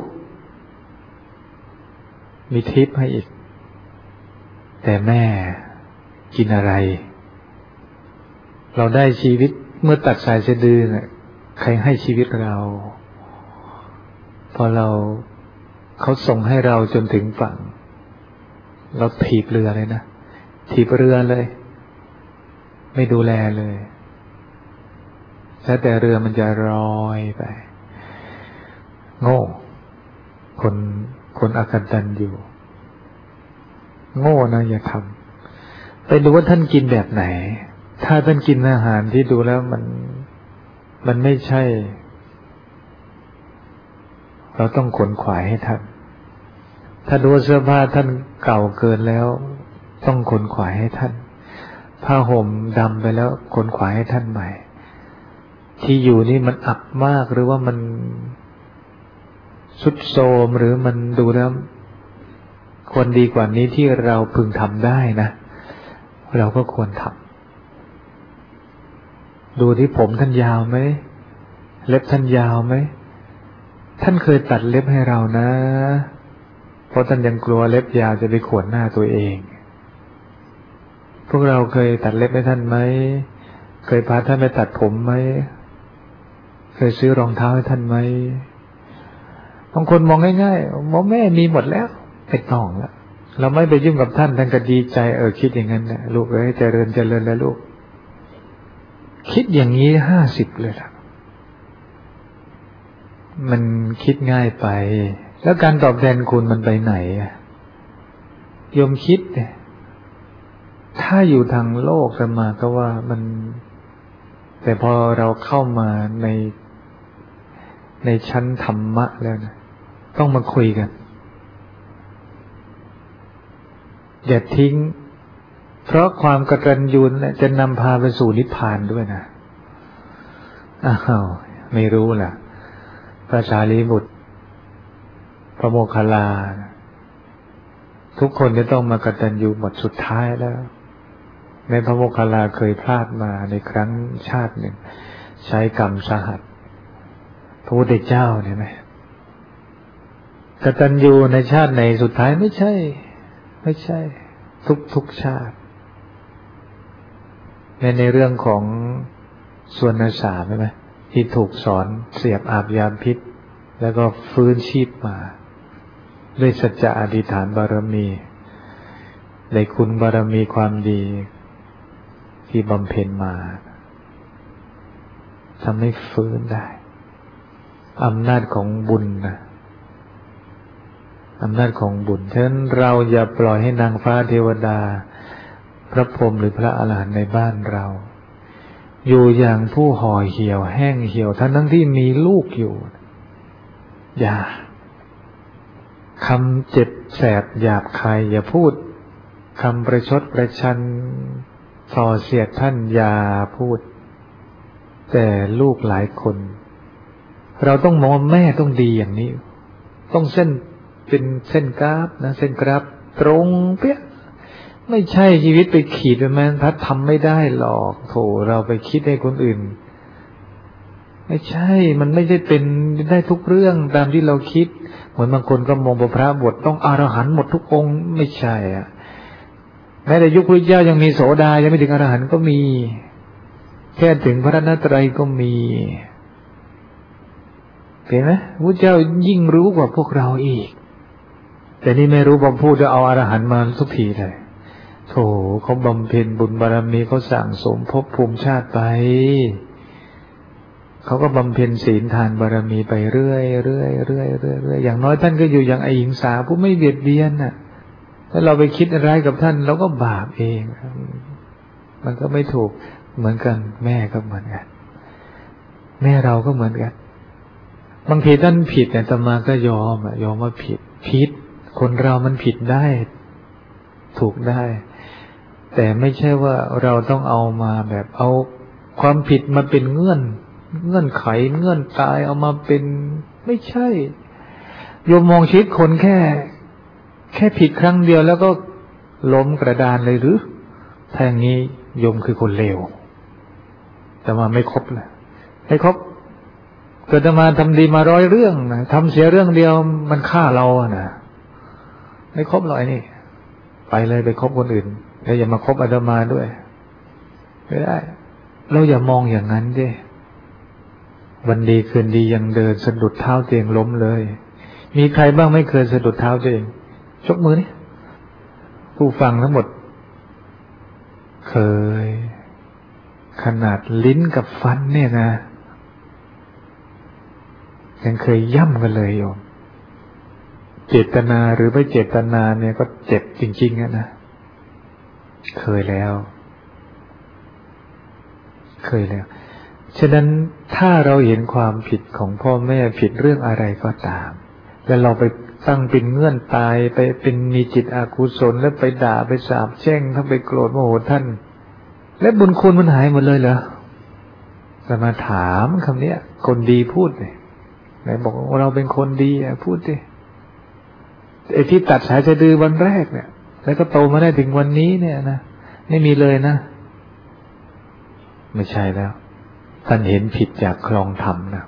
มีทิปให้อีกแต่แม่กินอะไรเราได้ชีวิตเมื่อตัดสายสะดือเนี่ยใครให้ชีวิตเราพอเขาส่งให้เราจนถึงฝั่งเราถีบเรือเลยนะถีบเรือเลยไม่ดูแลเลยแล้วแต่เรือมันจะลอยไปโง่คนอกันตันอยู่โง่นะอย่าทำไปดูว่าท่านกินแบบไหนถ้าท่านกินอาหารที่ดูแล้วมันไม่ใช่เราต้องขวนขวายให้ท่านถ้าดูเสื้อผ้าท่านเก่าเกินแล้วต้องขวนขวายให้ท่านผ้าห่มดำไปแล้วขวนขวายให้ท่านใหม่ที่อยู่นี่มันอับมากหรือว่ามันทรุดโทรมหรือมันดูแล้วควรดีกว่านี้ที่เราพึงทำได้นะเราก็ควรทำดูที่ผมท่านยาวไหมเล็บท่านยาวไหมท่านเคยตัดเล็บให้เรานะเพราะท่านยังกลัวเล็บยาวจะไปข่วนหน้าตัวเองพวกเราเคยตัดเล็บให้ท่านไหมเคยพาท่านไปตัดผมไหมเคยซื้อรองเท้าให้ท่านไหมบางคนมองง่ายๆมองแม่มีหมดแล้วไม่ต้องละเราไม่ไปยุ่งกับท่านก็ดีใจคิดอย่างนั้นแหละลูกเจริญแล้วลูกคิดอย่างนี้50เลยล่ะมันคิดง่ายไปแล้วการตอบแทนคุณมันไปไหนโยมคิดเนี่ยถ้าอยู่ทางโลกสมาก็ว่ามันแต่พอเราเข้ามาในชั้นธรรมะแล้วนะต้องมาคุยกันอย่าทิ้งเพราะความกตัญญูจะนำพาไปสู่นิพพานด้วยนะไม่รู้ล่ะพระสารีบุตรพระโมคคัลลาทุกคนจะต้องมากตัญญูหมดสุดท้ายแล้วในพระโมคคัลลาเคยพลาดมาในครั้งชาติหนึ่งใช้กรรมสหัสพระพุทธเจ้าเนี่ยไหมกตัญญูในชาติในสุดท้ายไม่ใช่ทุกชาติในเรื่องของส่วนสามใช่ไหมที่ถูกสอนเสียบอาบยาพิษแล้วก็ฟื้นชีพมาด้วยสัจจะอธิษฐานบารมีได้คุณบารมีความดีที่บำเพ็ญมาทำให้ฟื้นได้อำนาจของบุญนะอำนาจของบุญฉะนั้นเราอย่าปล่อยให้นางฟ้าเทวดาพระพรหมหรือพระอรหันต์ในบ้านเราอยู่อย่างผู้ห่อเหี่ยวแห้งเหี่ยวทั้งที่มีลูกอยู่อย่าคำเจ็บแสบหยาบคายอย่าพูดคำประชดประชันส่อเสียดท่านอย่าพูดแต่ลูกหลายคนเราต้องมองแม่ต้องดีอย่างนี้ต้องเป็นเส้นกราฟนะเส้นกราฟตรงเป๊ะไม่ใช่ชีวิตไปขีดไปมันพัดทำไม่ได้หรอกโถเราไปคิดให้คนอื่นไม่ใช่มันไม่ได้เป็นได้ทุกเรื่องตามที่เราคิดเหมือนบางคนก็มองพระบทต้องอรหันต์หมดทุกองค์ไม่ใช่แม้แต่ยุคพระเจ้ายังมีโสดายังไม่ถึงอรหันต์ก็มีแค่ถึงพระรัตนตรัยก็มีเห็นไหมพระเจ้ายิ่งรู้กว่าพวกเราอีกแต่นี่ไม่รู้บำพูดจะเอาอรหันต์มาทุกทีเลยโถเขาบำเพ็ญบุญบารมีเขาสั่งสมภพภูมิชาติไปเขาก็บำเพ็ญศีลทานบารมีไปเรื่อยอย่างน้อยท่านก็อยู่อย่างอหิงสาผู้ไม่เบียดเบียนน่ะถ้าเราไปคิดร้ายกับท่านเราก็บาปเองมันก็ไม่ถูกเหมือนกันแม่ก็เหมือนกันแม่เราก็เหมือนกันบางทีท่านผิดแต่อาตมาก็ยอมว่าผิดคนเรามันผิดได้ถูกได้แต่ไม่ใช่ว่าเราต้องเอามาแบบเอาความผิดมาเป็นเงื่อนไขเงื่อนตายเอามาเป็นไม่ใช่โยมมองชีวิตคนแค่ผิดครั้งเดียวแล้วก็ล้มกระดานเลยหรือถ้าอย่างนี้โยมคือคนเลวแต่มาไม่ครบเลยให้ครบเกิดมาทำดีมา100 เรื่องนะทำเสียเรื่องเดียวมันฆ่าเรานะไม่ครบหรอกไอ้นี่ไปเลยไปคบคนอื่นแล้วอย่ามาคบอาตมาด้วยไม่ได้เราอย่ามองอย่างนั้นดิวันดีคืนดียังเดินสะดุดเท้าตัวเองล้มเลยมีใครบ้างไม่เคยสะดุดเท้าตัวเองยกมือนี่ผู้ฟังทั้งหมดเคยขนาดลิ้นกับฟันเนี่ยนะยังเคยย่ำกันเลยโยมเจตนาหรือไม่เจตนาเนี่ยก็เจ็บจริงๆนะเคยแล้วฉะนั้นถ้าเราเห็นความผิดของพ่อแม่ผิดเรื่องอะไรก็ตามแล้วเราไปตั้งเป็นเงื่อนตายไปเป็นมีจิตอกุศลแล้วไปด่าไปสาปแช่งทั้งไปโกรธโมโหท่านและบุญคุณมันหายหมดเลยเหรอจะมาถามคำนี้คนดีพูดเลยไหนบอกว่าเราเป็นคนดีพูดดิไอ้ที่ตัดสายสะดือวันแรกเนี่ยแล้วก็โตมาได้ถึงวันนี้เนี่ยนะไม่มีเลยนะไม่ใช่แล้วท่านเห็นผิดจากครองธรรมนะ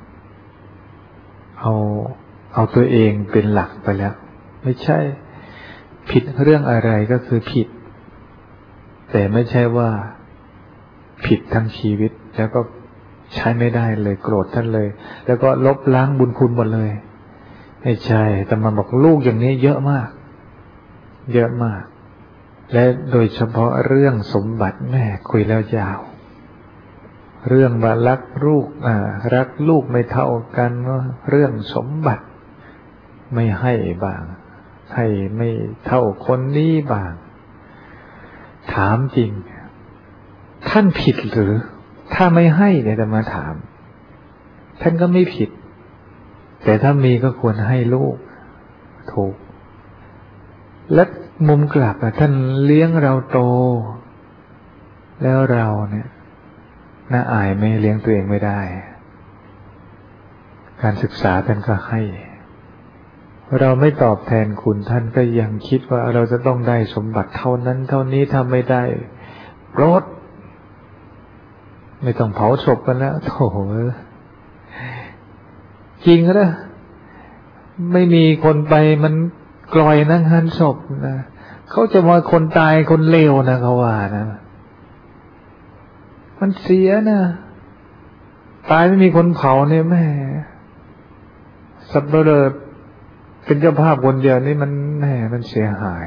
เอาตัวเองเป็นหลักไปแล้วไม่ใช่ผิดเรื่องอะไรก็คือผิดแต่ไม่ใช่ว่าผิดทั้งชีวิตแล้วก็ใช้ไม่ได้เลยโกรธท่านเลยแล้วก็ลบล้างบุญคุณหมดเลยไม่ใช่แต่มาบอกลูกอย่างนี้เยอะมากเยอะมากและโดยเฉพาะเรื่องสมบัติแม่คุยแล้วยาวเรื่องว่ารักลูกไม่เท่ากันเรื่องสมบัติไม่ให้บ้างให้ไม่เท่าคนนี้บ้างถามจริงท่านผิดหรือถ้าไม่ให้เนี่ยจะมาถามท่านก็ไม่ผิดแต่ถ้ามีก็ควรให้ลูกถูกและมุมกลับท่านเลี้ยงเราโตแล้วเราเนี่ยน่าอายไม่เลี้ยงตัวเองไม่ได้การศึกษาท่านก็ให้เราไม่ตอบแทนคุณท่านก็ยังคิดว่าเราจะต้องได้สมบัติเท่านั้นเท่านี้ถ้าไม่ได้โกรธไม่ต้องเผาศพกันแล้วโถจริงเหรอไม่มีคนไปมันกลอยนั่งหันศพนะเขาจะมาคนตายคนเลวนะเขาว่านะมันเสียนะตายไม่มีคนเผาเนี่ยแม่สับเปลือเป็นเจ้าภาพคนเดียวนี่มันแม่มันเสียหาย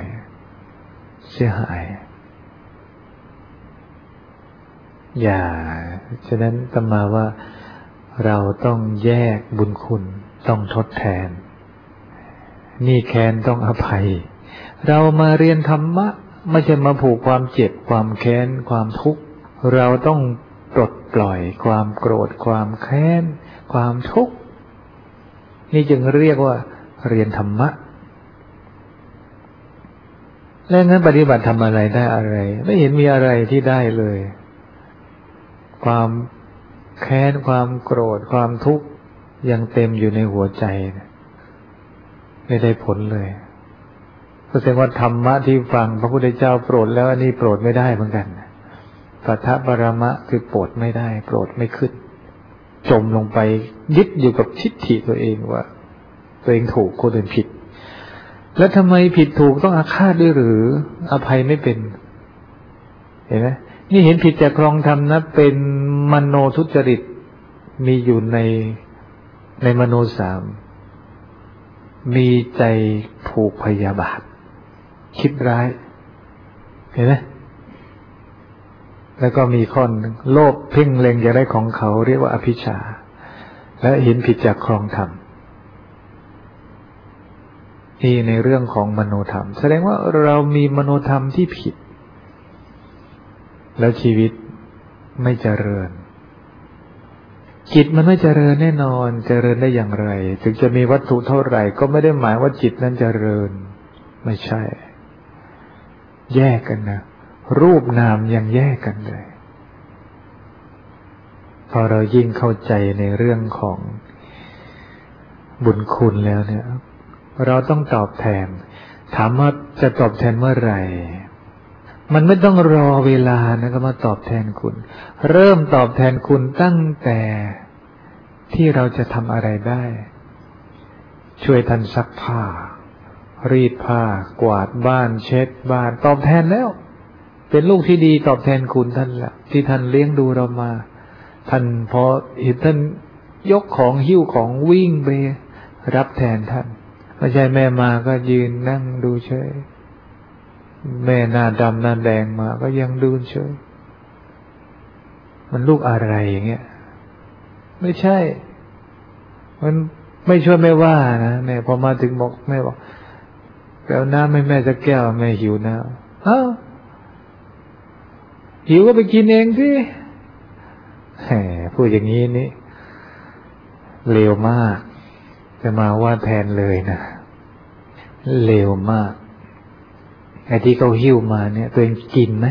อย่าฉะนั้นตมาว่าเราต้องแยกบุญคุณต้องทดแทนนี่แค้นต้องอภัยเรามาเรียนธรรมะไม่ใช่มาผูกความเจ็บความแค้นความทุกข์เราต้องปลดปล่อยความโกรธความแค้นความทุกข์นี่จึงเรียกว่าเรียนธรรมะแล้วงั้นปฏิบัติทำอะไรได้อะไรไม่เห็นมีอะไรที่ได้เลยความแค้นความโกรธความทุกข์ยังเต็มอยู่ในหัวใจไม่ได้ผลเลยแสดงว่าธรรมะที่ฟังพระพุทธเจ้าโปรดแล้วอันนี้โปรดไม่ได้เหมือนกันปัฏฐปรมะคือโปรดไม่ได้โปรดไม่ขึ้นจมลงไปยึดอยู่กับทิฏฐิตัวเองว่าตัวเองถูกคนอื่นผิดแล้วทำไมผิดถูกต้องอาฆาตด้วยหรืออภัยไม่เป็นเห็นไหมนี่เห็นผิดจากครองธรรมนะเป็นมโนทุจริตมีอยู่ในมโนสามมีใจผูกพยาบาทคิดร้ายเห็นไหมแล้วก็มีข้อนึงโลภเพ่งเล็งอยากได้ของเขาเรียกว่าอภิชฌาและเห็นผิดจากครองธรรมนี่ในเรื่องของมโนธรรมแสดงว่าเรามีมโนธรรมที่ผิดแล้วชีวิตไม่เจริญจิตมันไม่เจริญแน่นอนเจริญได้อย่างไรถึงจะมีวัตถุเท่าไหร่ก็ไม่ได้หมายว่าจิตนั้นเจริญไม่ใช่แยกกันนะรูปนามยังแยกกันเลยพอเรายิ่งเข้าใจในเรื่องของบุญคุณแล้วเนี่ยเราต้องตอบแทนถามว่าจะตอบแทนเมื่อไหร่มันไม่ต้องรอเวลานะก็มาตอบแทนคุณเริ่มตอบแทนคุณตั้งแต่ที่เราจะทำอะไรได้ช่วยท่านซักผ้ารีดผ้ากวาดบ้านเช็ดบ้านตอบแทนแล้วเป็นลูกที่ดีตอบแทนคุณท่านละที่ท่านเลี้ยงดูเรามาท่านพอเห็นท่านยกของหิ้วของวิ่งไปรับแทนท่านไม่ใช่แม่มาก็ยืนนั่งดูเฉยแม่หน้าดำหน้าแดงมาก็ยังดูเฉยมันลูกอะไรอย่างเงี้ยไม่ใช่มันไม่ช่วยไม่ว่านะแม่พอมาถึงบอกแม่บอกแก้วน้ำให้แม่จะแก้วแม่หิวน้ำหิวก็ไปกินเองสิแหมพูดอย่างนี้นี่เลวมากจะมาว่าแทนเลยนะเลวมากไอ้ที่เขาหิ้วมาเนี่ยตัวเองกินไหม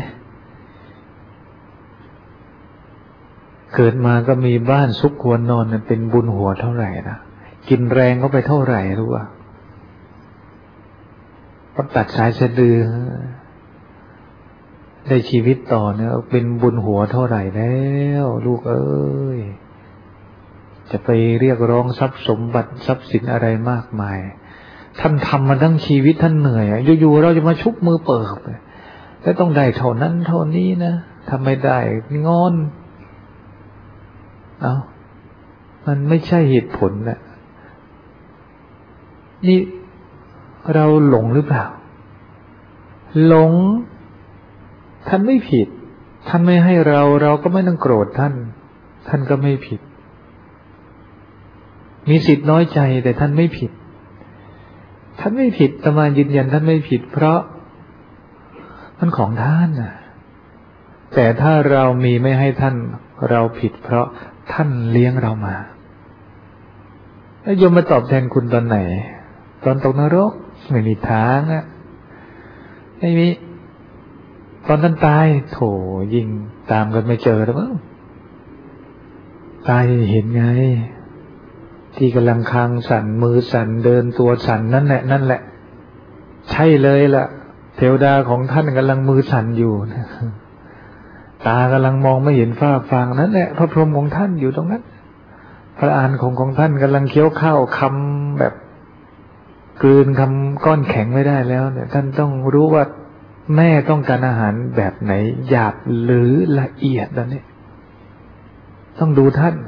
เกิดมาก็มีบ้านซุกหัวนอนเป็นบุญหัวเท่าไหร่นะกินแรงเขาไปเท่าไหร่รู้ป่ะพอตัดสายสะดือได้ชีวิตต่อเนี่ยเป็นบุญหัวเท่าไหร่แล้วลูกเอ้ยจะไปเรียกร้องทรัพย์สมบัติทรัพย์สินอะไรมากมายท่านทำมาทั้งชีวิตท่านเหนื่อยอยู่ๆเราจะมาชุบมือเปิบแล้วต้องได้เท่านั้นเท่านี้นะทำไม่ได้งอนมันไม่ใช่เหตุผลนะนี่เราหลงหรือเปล่าหลงท่านไม่ผิดท่านไม่ให้เราก็ไม่ต้องโกรธท่านก็ไม่ผิดมีสิทธิ์น้อยใจแต่ท่านไม่ผิดท่านไม่ผิดอาตมายืนยันท่านไม่ผิดเพราะมันของท่านน่ะแต่ถ้าเรามีไม่ให้ท่านเราผิดเพราะท่านเลี้ยงเรามาแล้วโยมมาตอบแทนคุณตอนไหนตอนตกนรกไม่มีทางไม่มีตอนท่านตายโถยิงตามกันไม่เจอแล้วมั้งตายเห็นไงที่กำลังคางสั่นมือสั่นเดินตัวสั่นนั่นแหละใช่เลยล่ะเทวดาของท่านกำลังมือสั่นอยู่ตากำลังมองไม่เห็นฟ้าฟางนั่นแหละพระพรหมของท่านอยู่ตรงนั้นพระอานของท่านกำลังเคี้ยวข้าวคำแบบกลืนคำก้อนแข็งไม่ได้แล้วเนี่ยท่านต้องรู้ว่าแม่ต้องการอาหารแบบไหนหยาบหรือละเอียดแล้วเนี่ยต้องดูท่าน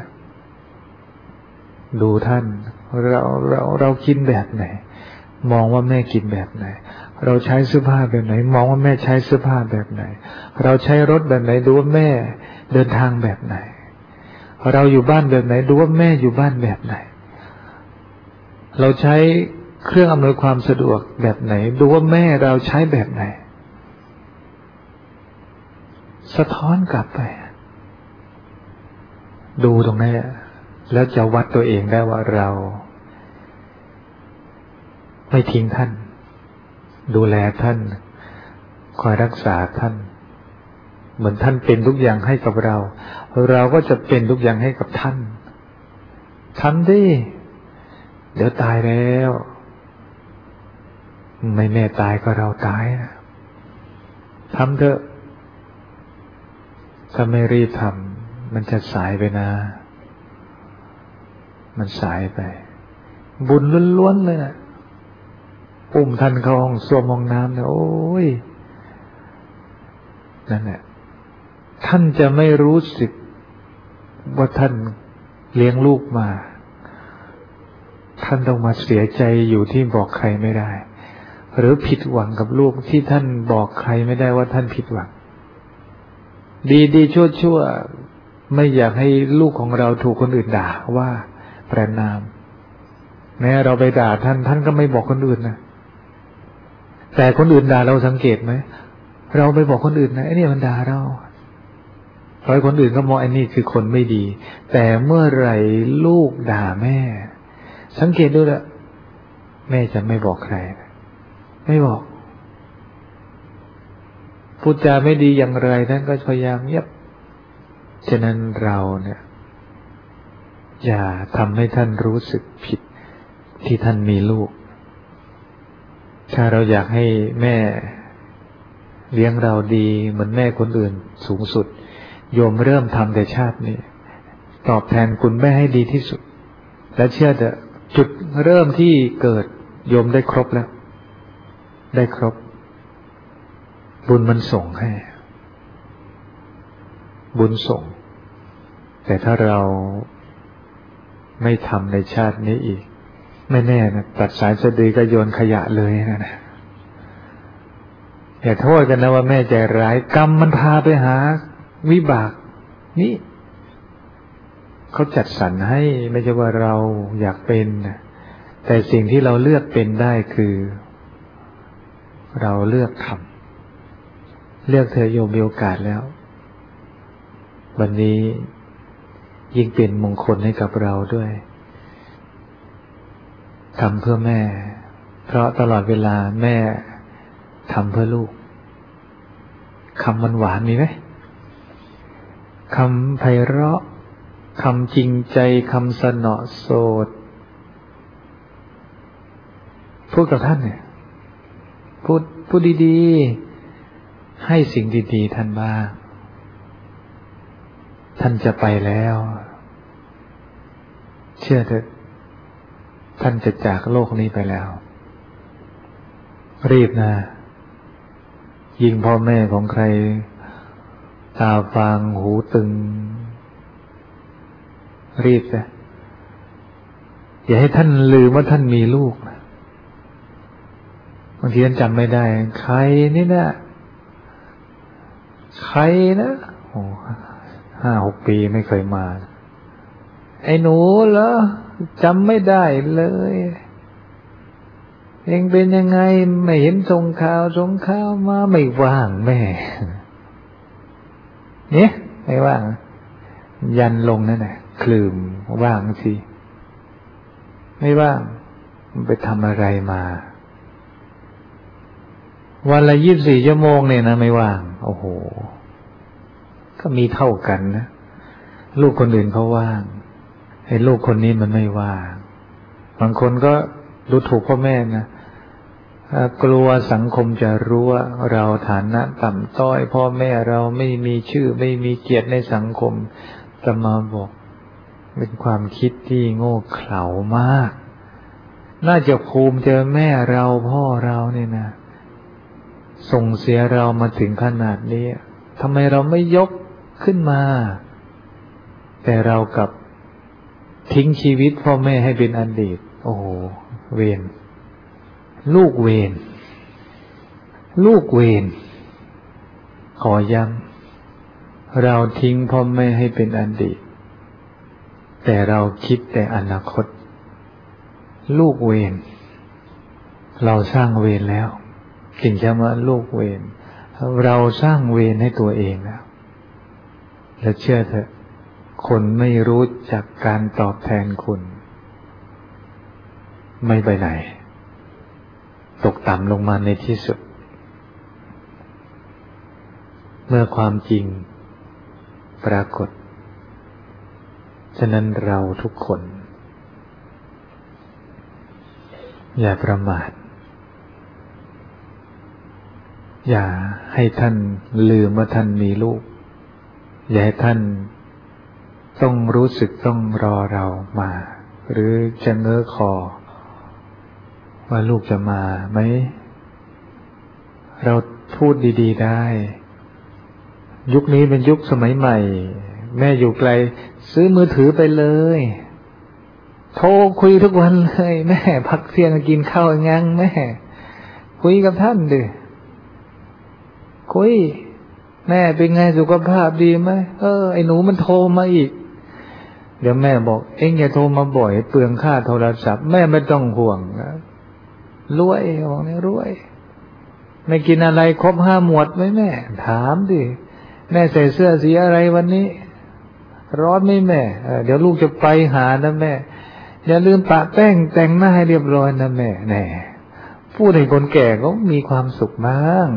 เรากินแบบไหนมองว่าแม่กินแบบไหนเราใช้เสื้อผ้าแบบไหนมองว่าแม่ใช้เสื้อผ้าแบบไหนเราใช้รถแบบไหนดูว่าแม่เดินทางแบบไหนเราอยู่บ้านแบบไหนดูว่าแม่อยู่บ้านแบบไหนเราใช้เครื่องอำนวยความสะดวกแบบไหนดูว่าแม่เราใช้แบบไหนสะท้อนกลับไปดูตรงนี้แล้วจะวัดตัวเองได้ว่าเราไม่ทิ้งท่านดูแลท่านคอยรักษาท่านเหมือนท่านเป็นทุกอย่างให้กับเราก็จะเป็นทุกอย่างให้กับท่านทำดิเดี๋ยวตายแล้วไม่แน่ตายก็เราตายนะทำเถอะถ้าไม่รีบทำมันจะสายไปนะมันสายไปบุญล้วนๆเลยนะอุ้มท่านเข้าห้องส้วมห้องน้ำเนี่ยโอ้ยนั่นแหละท่านจะไม่รู้สึกว่าท่านเลี้ยงลูกมาท่านต้องมาเสียใจอยู่ที่บอกใครไม่ได้หรือผิดหวังกับลูกที่ท่านบอกใครไม่ได้ว่าท่านผิดหวังดีชั่วไม่อยากให้ลูกของเราถูกคนอื่นด่าว่าประณามแม้เราไปด่าท่านก็ไม่บอกคนอื่นนะแต่คนอื่นด่าเราสังเกตไหมเราไปบอกคนอื่นนะไอ้นี่มันด่าเราเพราะคนอื่นก็มองไอ้นี่คือคนไม่ดีแต่เมื่อไหร่ลูกด่าแม่สังเกตดูละแม่จะไม่บอกใครไม่บอกพูดจาไม่ดีอย่างไรท่านก็พยายามเงียบฉะนั้นเราเนี่ยอย่าทำให้ท่านรู้สึกผิดที่ท่านมีลูกถ้าเราอยากให้แม่เลี้ยงเราดีเหมือนแม่คนอื่นสูงสุดโยมเริ่มทำแต่ชาตินี้ตอบแทนคุณแม่ให้ดีที่สุดและเชื่อเถอะจุดเริ่มที่เกิดโยมได้ครบแล้วได้ครบบุญมันส่งให้บุญส่งแต่ถ้าเราไม่ทำในชาตินี้อีกไม่แน่นะตัดสายสะดือก็โยนขยะเลยนะอย่าโทษกันนะว่าแม่ใจร้ายกรรมมันพาไปหาวิบากนี่เขาจัดสรรให้ไม่ใช่ว่าเราอยากเป็นแต่สิ่งที่เราเลือกเป็นได้คือเราเลือกทำเลือกเธอโยมมีโอกาสแล้ววันนี้ยิ่งเป็นมงคลให้กับเราด้วยทำเพื่อแม่เพราะตลอดเวลาแม่ทำเพื่อลูกคำหวานมีไหมคำไพเราะคำจริงใจคำสนอโสดพูดกับท่านเนี่ยพูดดีๆให้สิ่งดีๆท่านบ้างท่านจะไปแล้วเชื่อเถอะท่านจะจากโลกนี้ไปแล้วรีบนะยิ่งพ่อแม่ของใครตาฟางหูตึงรีบนะอย่าให้ท่านลืมว่าท่านมีลูกบางทีท่านจำไม่ได้ใครนี่นะใครนะโอ้5-6 ปีไม่เคยมาไอ้หนูเหรอจำไม่ได้เลยเองเป็นยังไงไม่เห็นส่งข่าวมาไม่ว่างแม่เนี่ยไม่ว่างยันลงนั่นแหละคลืมว่างสิไม่ว่างมันไปทำอะไรมาวันละ24 ชั่วโมงเนี่ยนะไม่ว่างโอ้โหก็มีเท่ากันนะลูกคนอื่นเขาว่างไอ้ลูกคนนี้มันไม่ว่างบางคนก็ดูถูกพ่อแม่นะกลัวสังคมจะรู้ว่าเราฐานะต่ำต้อยพ่อแม่เราไม่มีชื่อไม่มีเกียรติในสังคมจะมาบอกเป็นความคิดที่โง่เขลามากน่าจะภูมิใจแม่เราพ่อเราเนี่ยนะส่งเสียเรามาถึงขนาดนี้ทำไมเราไม่ยกขึ้นมาแต่เรากับทิ้งชีวิตพ่อแม่ให้เป็นอดีตโอ้โหเวรลูกเวรขอย้ำเราทิ้งพ่อแม่ให้เป็นอดีตแต่เราคิดแต่อนาคตลูกเวรเราสร้างเวรแล้วถึงจะมาลูกเวรเราสร้างเวรให้ตัวเองแล้วและเชื่อเถอะคนไม่รู้จักการตอบแทนคุณไม่ไปไหนตกต่ำลงมาในที่สุดเมื่อความจริงปรากฏฉะนั้นเราทุกคนอย่าประมาทอย่าให้ท่านลืมว่าท่านมีลูกอย่าให้ท่านต้องรู้สึกต้องรอเรามาหรือจะเงื้อคอว่าลูกจะมาไหมเราพูดดีๆได้ยุคนี้เป็นยุคสมัยใหม่แม่อยู่ไกลซื้อมือถือไปเลยโทรคุยทุกวันเลยแม่พักเที่ยงกินข้าวยังแม่คุยกับท่านดิคุยแม่เป็นไงสุขภาพดีไหมไอ้หนูมันโทรมาอีกเดี๋ยวแม่บอกเอ็งอย่าโทรมาบ่อยเปลืองค่าโทรศัพท์แม่ไม่ต้องห่วงนะรวยบอกนี่รวยไม่กินอะไรครบ5 หมวดไหมแม่ถามดิแม่ใส่เสื้อสีอะไรวันนี้ร้อนไหมแม่เดี๋ยวลูกจะไปหานะแม่อย่าลืมปะแป้งแต่งหน้าให้เรียบร้อยนะแม่แน่พูดให้คนแก่เขามีความสุขบ้าง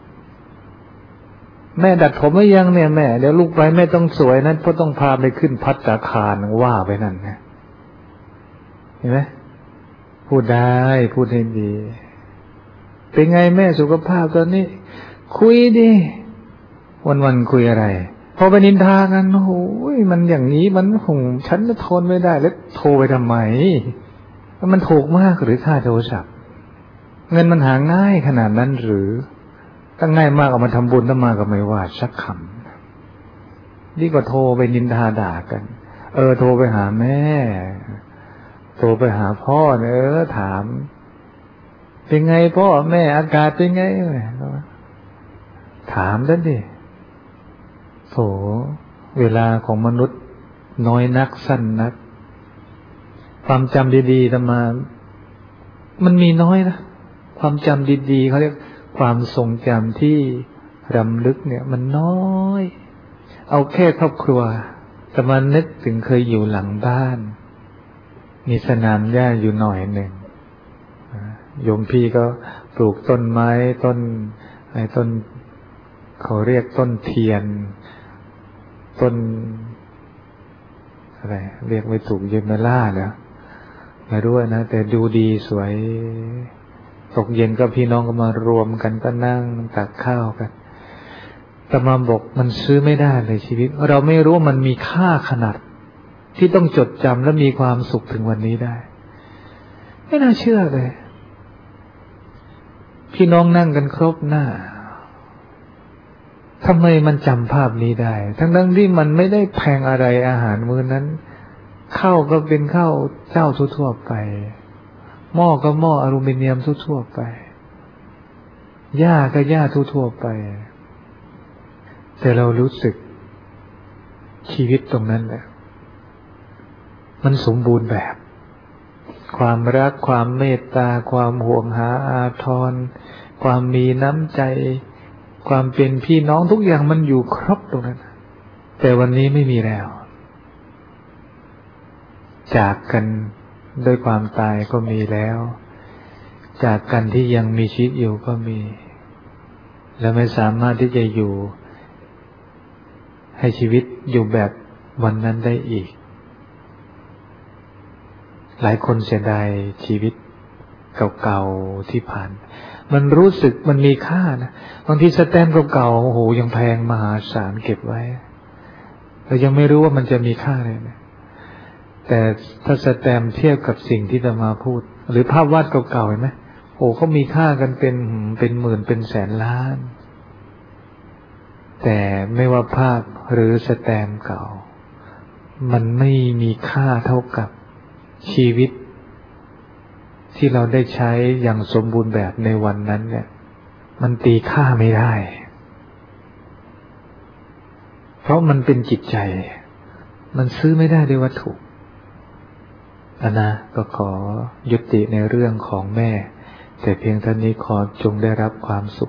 แม่ดัดผมหรือยังเนี่ยแม่เดี๋ยวลูกไปแม่ต้องสวยนั้นเพราะต้องพาไปขึ้นภัตตาคารว่าไปนั่นนะเห็นไหมพูดได้พูดให้ดีเป็นไงแม่สุขภาพตอนนี้คุยดิวันคุยอะไรพอไปนินทากันโอ้ยมันอย่างนี้มันฉันจะทนไม่ได้แล้วโทรไปทำไมมันถูกมากหรือค่าโทรศัพท์เงินมันหาง่ายขนาดนั้นหรือตั้งง่ายมากเอามาทำบุญตั้งมาก็ไม่ว่าสักคำนี่ก็โทรไปนินทาด่ากันโทรไปหาแม่โทรไปหาพ่อถามเป็นไงพ่อแม่อากาศเป็นไงถามท่านดิโถเวลาของมนุษย์น้อยนักสั้นนักความจำดีๆแต่มามันมีน้อยนะความจำดีๆเขาเรียกความทรงจำที่รำลึกเนี่ยมันน้อยเอาแค่ครอบครัวแต่มานึกถึงเคยอยู่หลังบ้านมีสนามหญ้าอยู่หน่อยหนึ่งโยมพี่ก็ปลูกต้นไม้ต้นเขาเรียกต้นเทียนต้นอะไรเรียกไม่ถูกเยมล่าแล้วไม่รู้นะแต่ดูดีสวยตกเย็นก็พี่น้องก็มารวมกันก็นั่งตักข้าวกันแต่มาบอกมันซื้อไม่ได้เลยชีวิตเราไม่รู้มันมีค่าขนาดที่ต้องจดจำและมีความสุขถึงวันนี้ได้ไม่น่าเชื่อเลยพี่น้องนั่งกันครบหน้าทำไมมันจำภาพนี้ได้ทั้งที่มันไม่ได้แพงอะไรอาหารมื้อนั้นข้าวก็เป็นข้าวเจ้าทั่วๆไปหม้อก็หม้ออลูมิเนียมทั่วๆไปหญ้าก็หญ้าทั่วๆไปแต่เรารู้สึกชีวิตตรงนั้นแหละมันสมบูรณ์แบบความรักความเมตตาความห่วงหาอาทรความมีน้ำใจความเป็นพี่น้องทุกอย่างมันอยู่ครบตรงนั้นแต่วันนี้ไม่มีแล้วจากกันด้วยความตายก็มีแล้วจากกันที่ยังมีชีวิตอยู่ก็มีและไม่สามารถที่จะอยู่ให้ชีวิตอยู่แบบวันนั้นได้อีกหลายคนเสียดายชีวิตเก่าๆที่ผ่านมันรู้สึกมันมีค่านะบางทีสแตมป์เก่าๆโอ้โหยังแพงมหาศาลเก็บไว้เรายังไม่รู้ว่ามันจะมีค่าเลยนะแต่ถ้าสแตมป์เทียบกับสิ่งที่จะมาพูดหรือภาพวาดเก่าๆเห็นไหมโอ้เขามีค่ากันเป็นหมื่นเป็นแสนล้านแต่ไม่ว่าภาพหรือสแตมป์เก่ามันไม่มีค่าเท่ากับชีวิตที่เราได้ใช้อย่างสมบูรณ์แบบในวันนั้นเนี่ยมันตีค่าไม่ได้เพราะมันเป็นจิตใจมันซื้อไม่ได้ด้วยวัตถุนะก็ขอยุติในเรื่องของแม่แต่เพียงเท่านี้ขอจงได้รับความสุข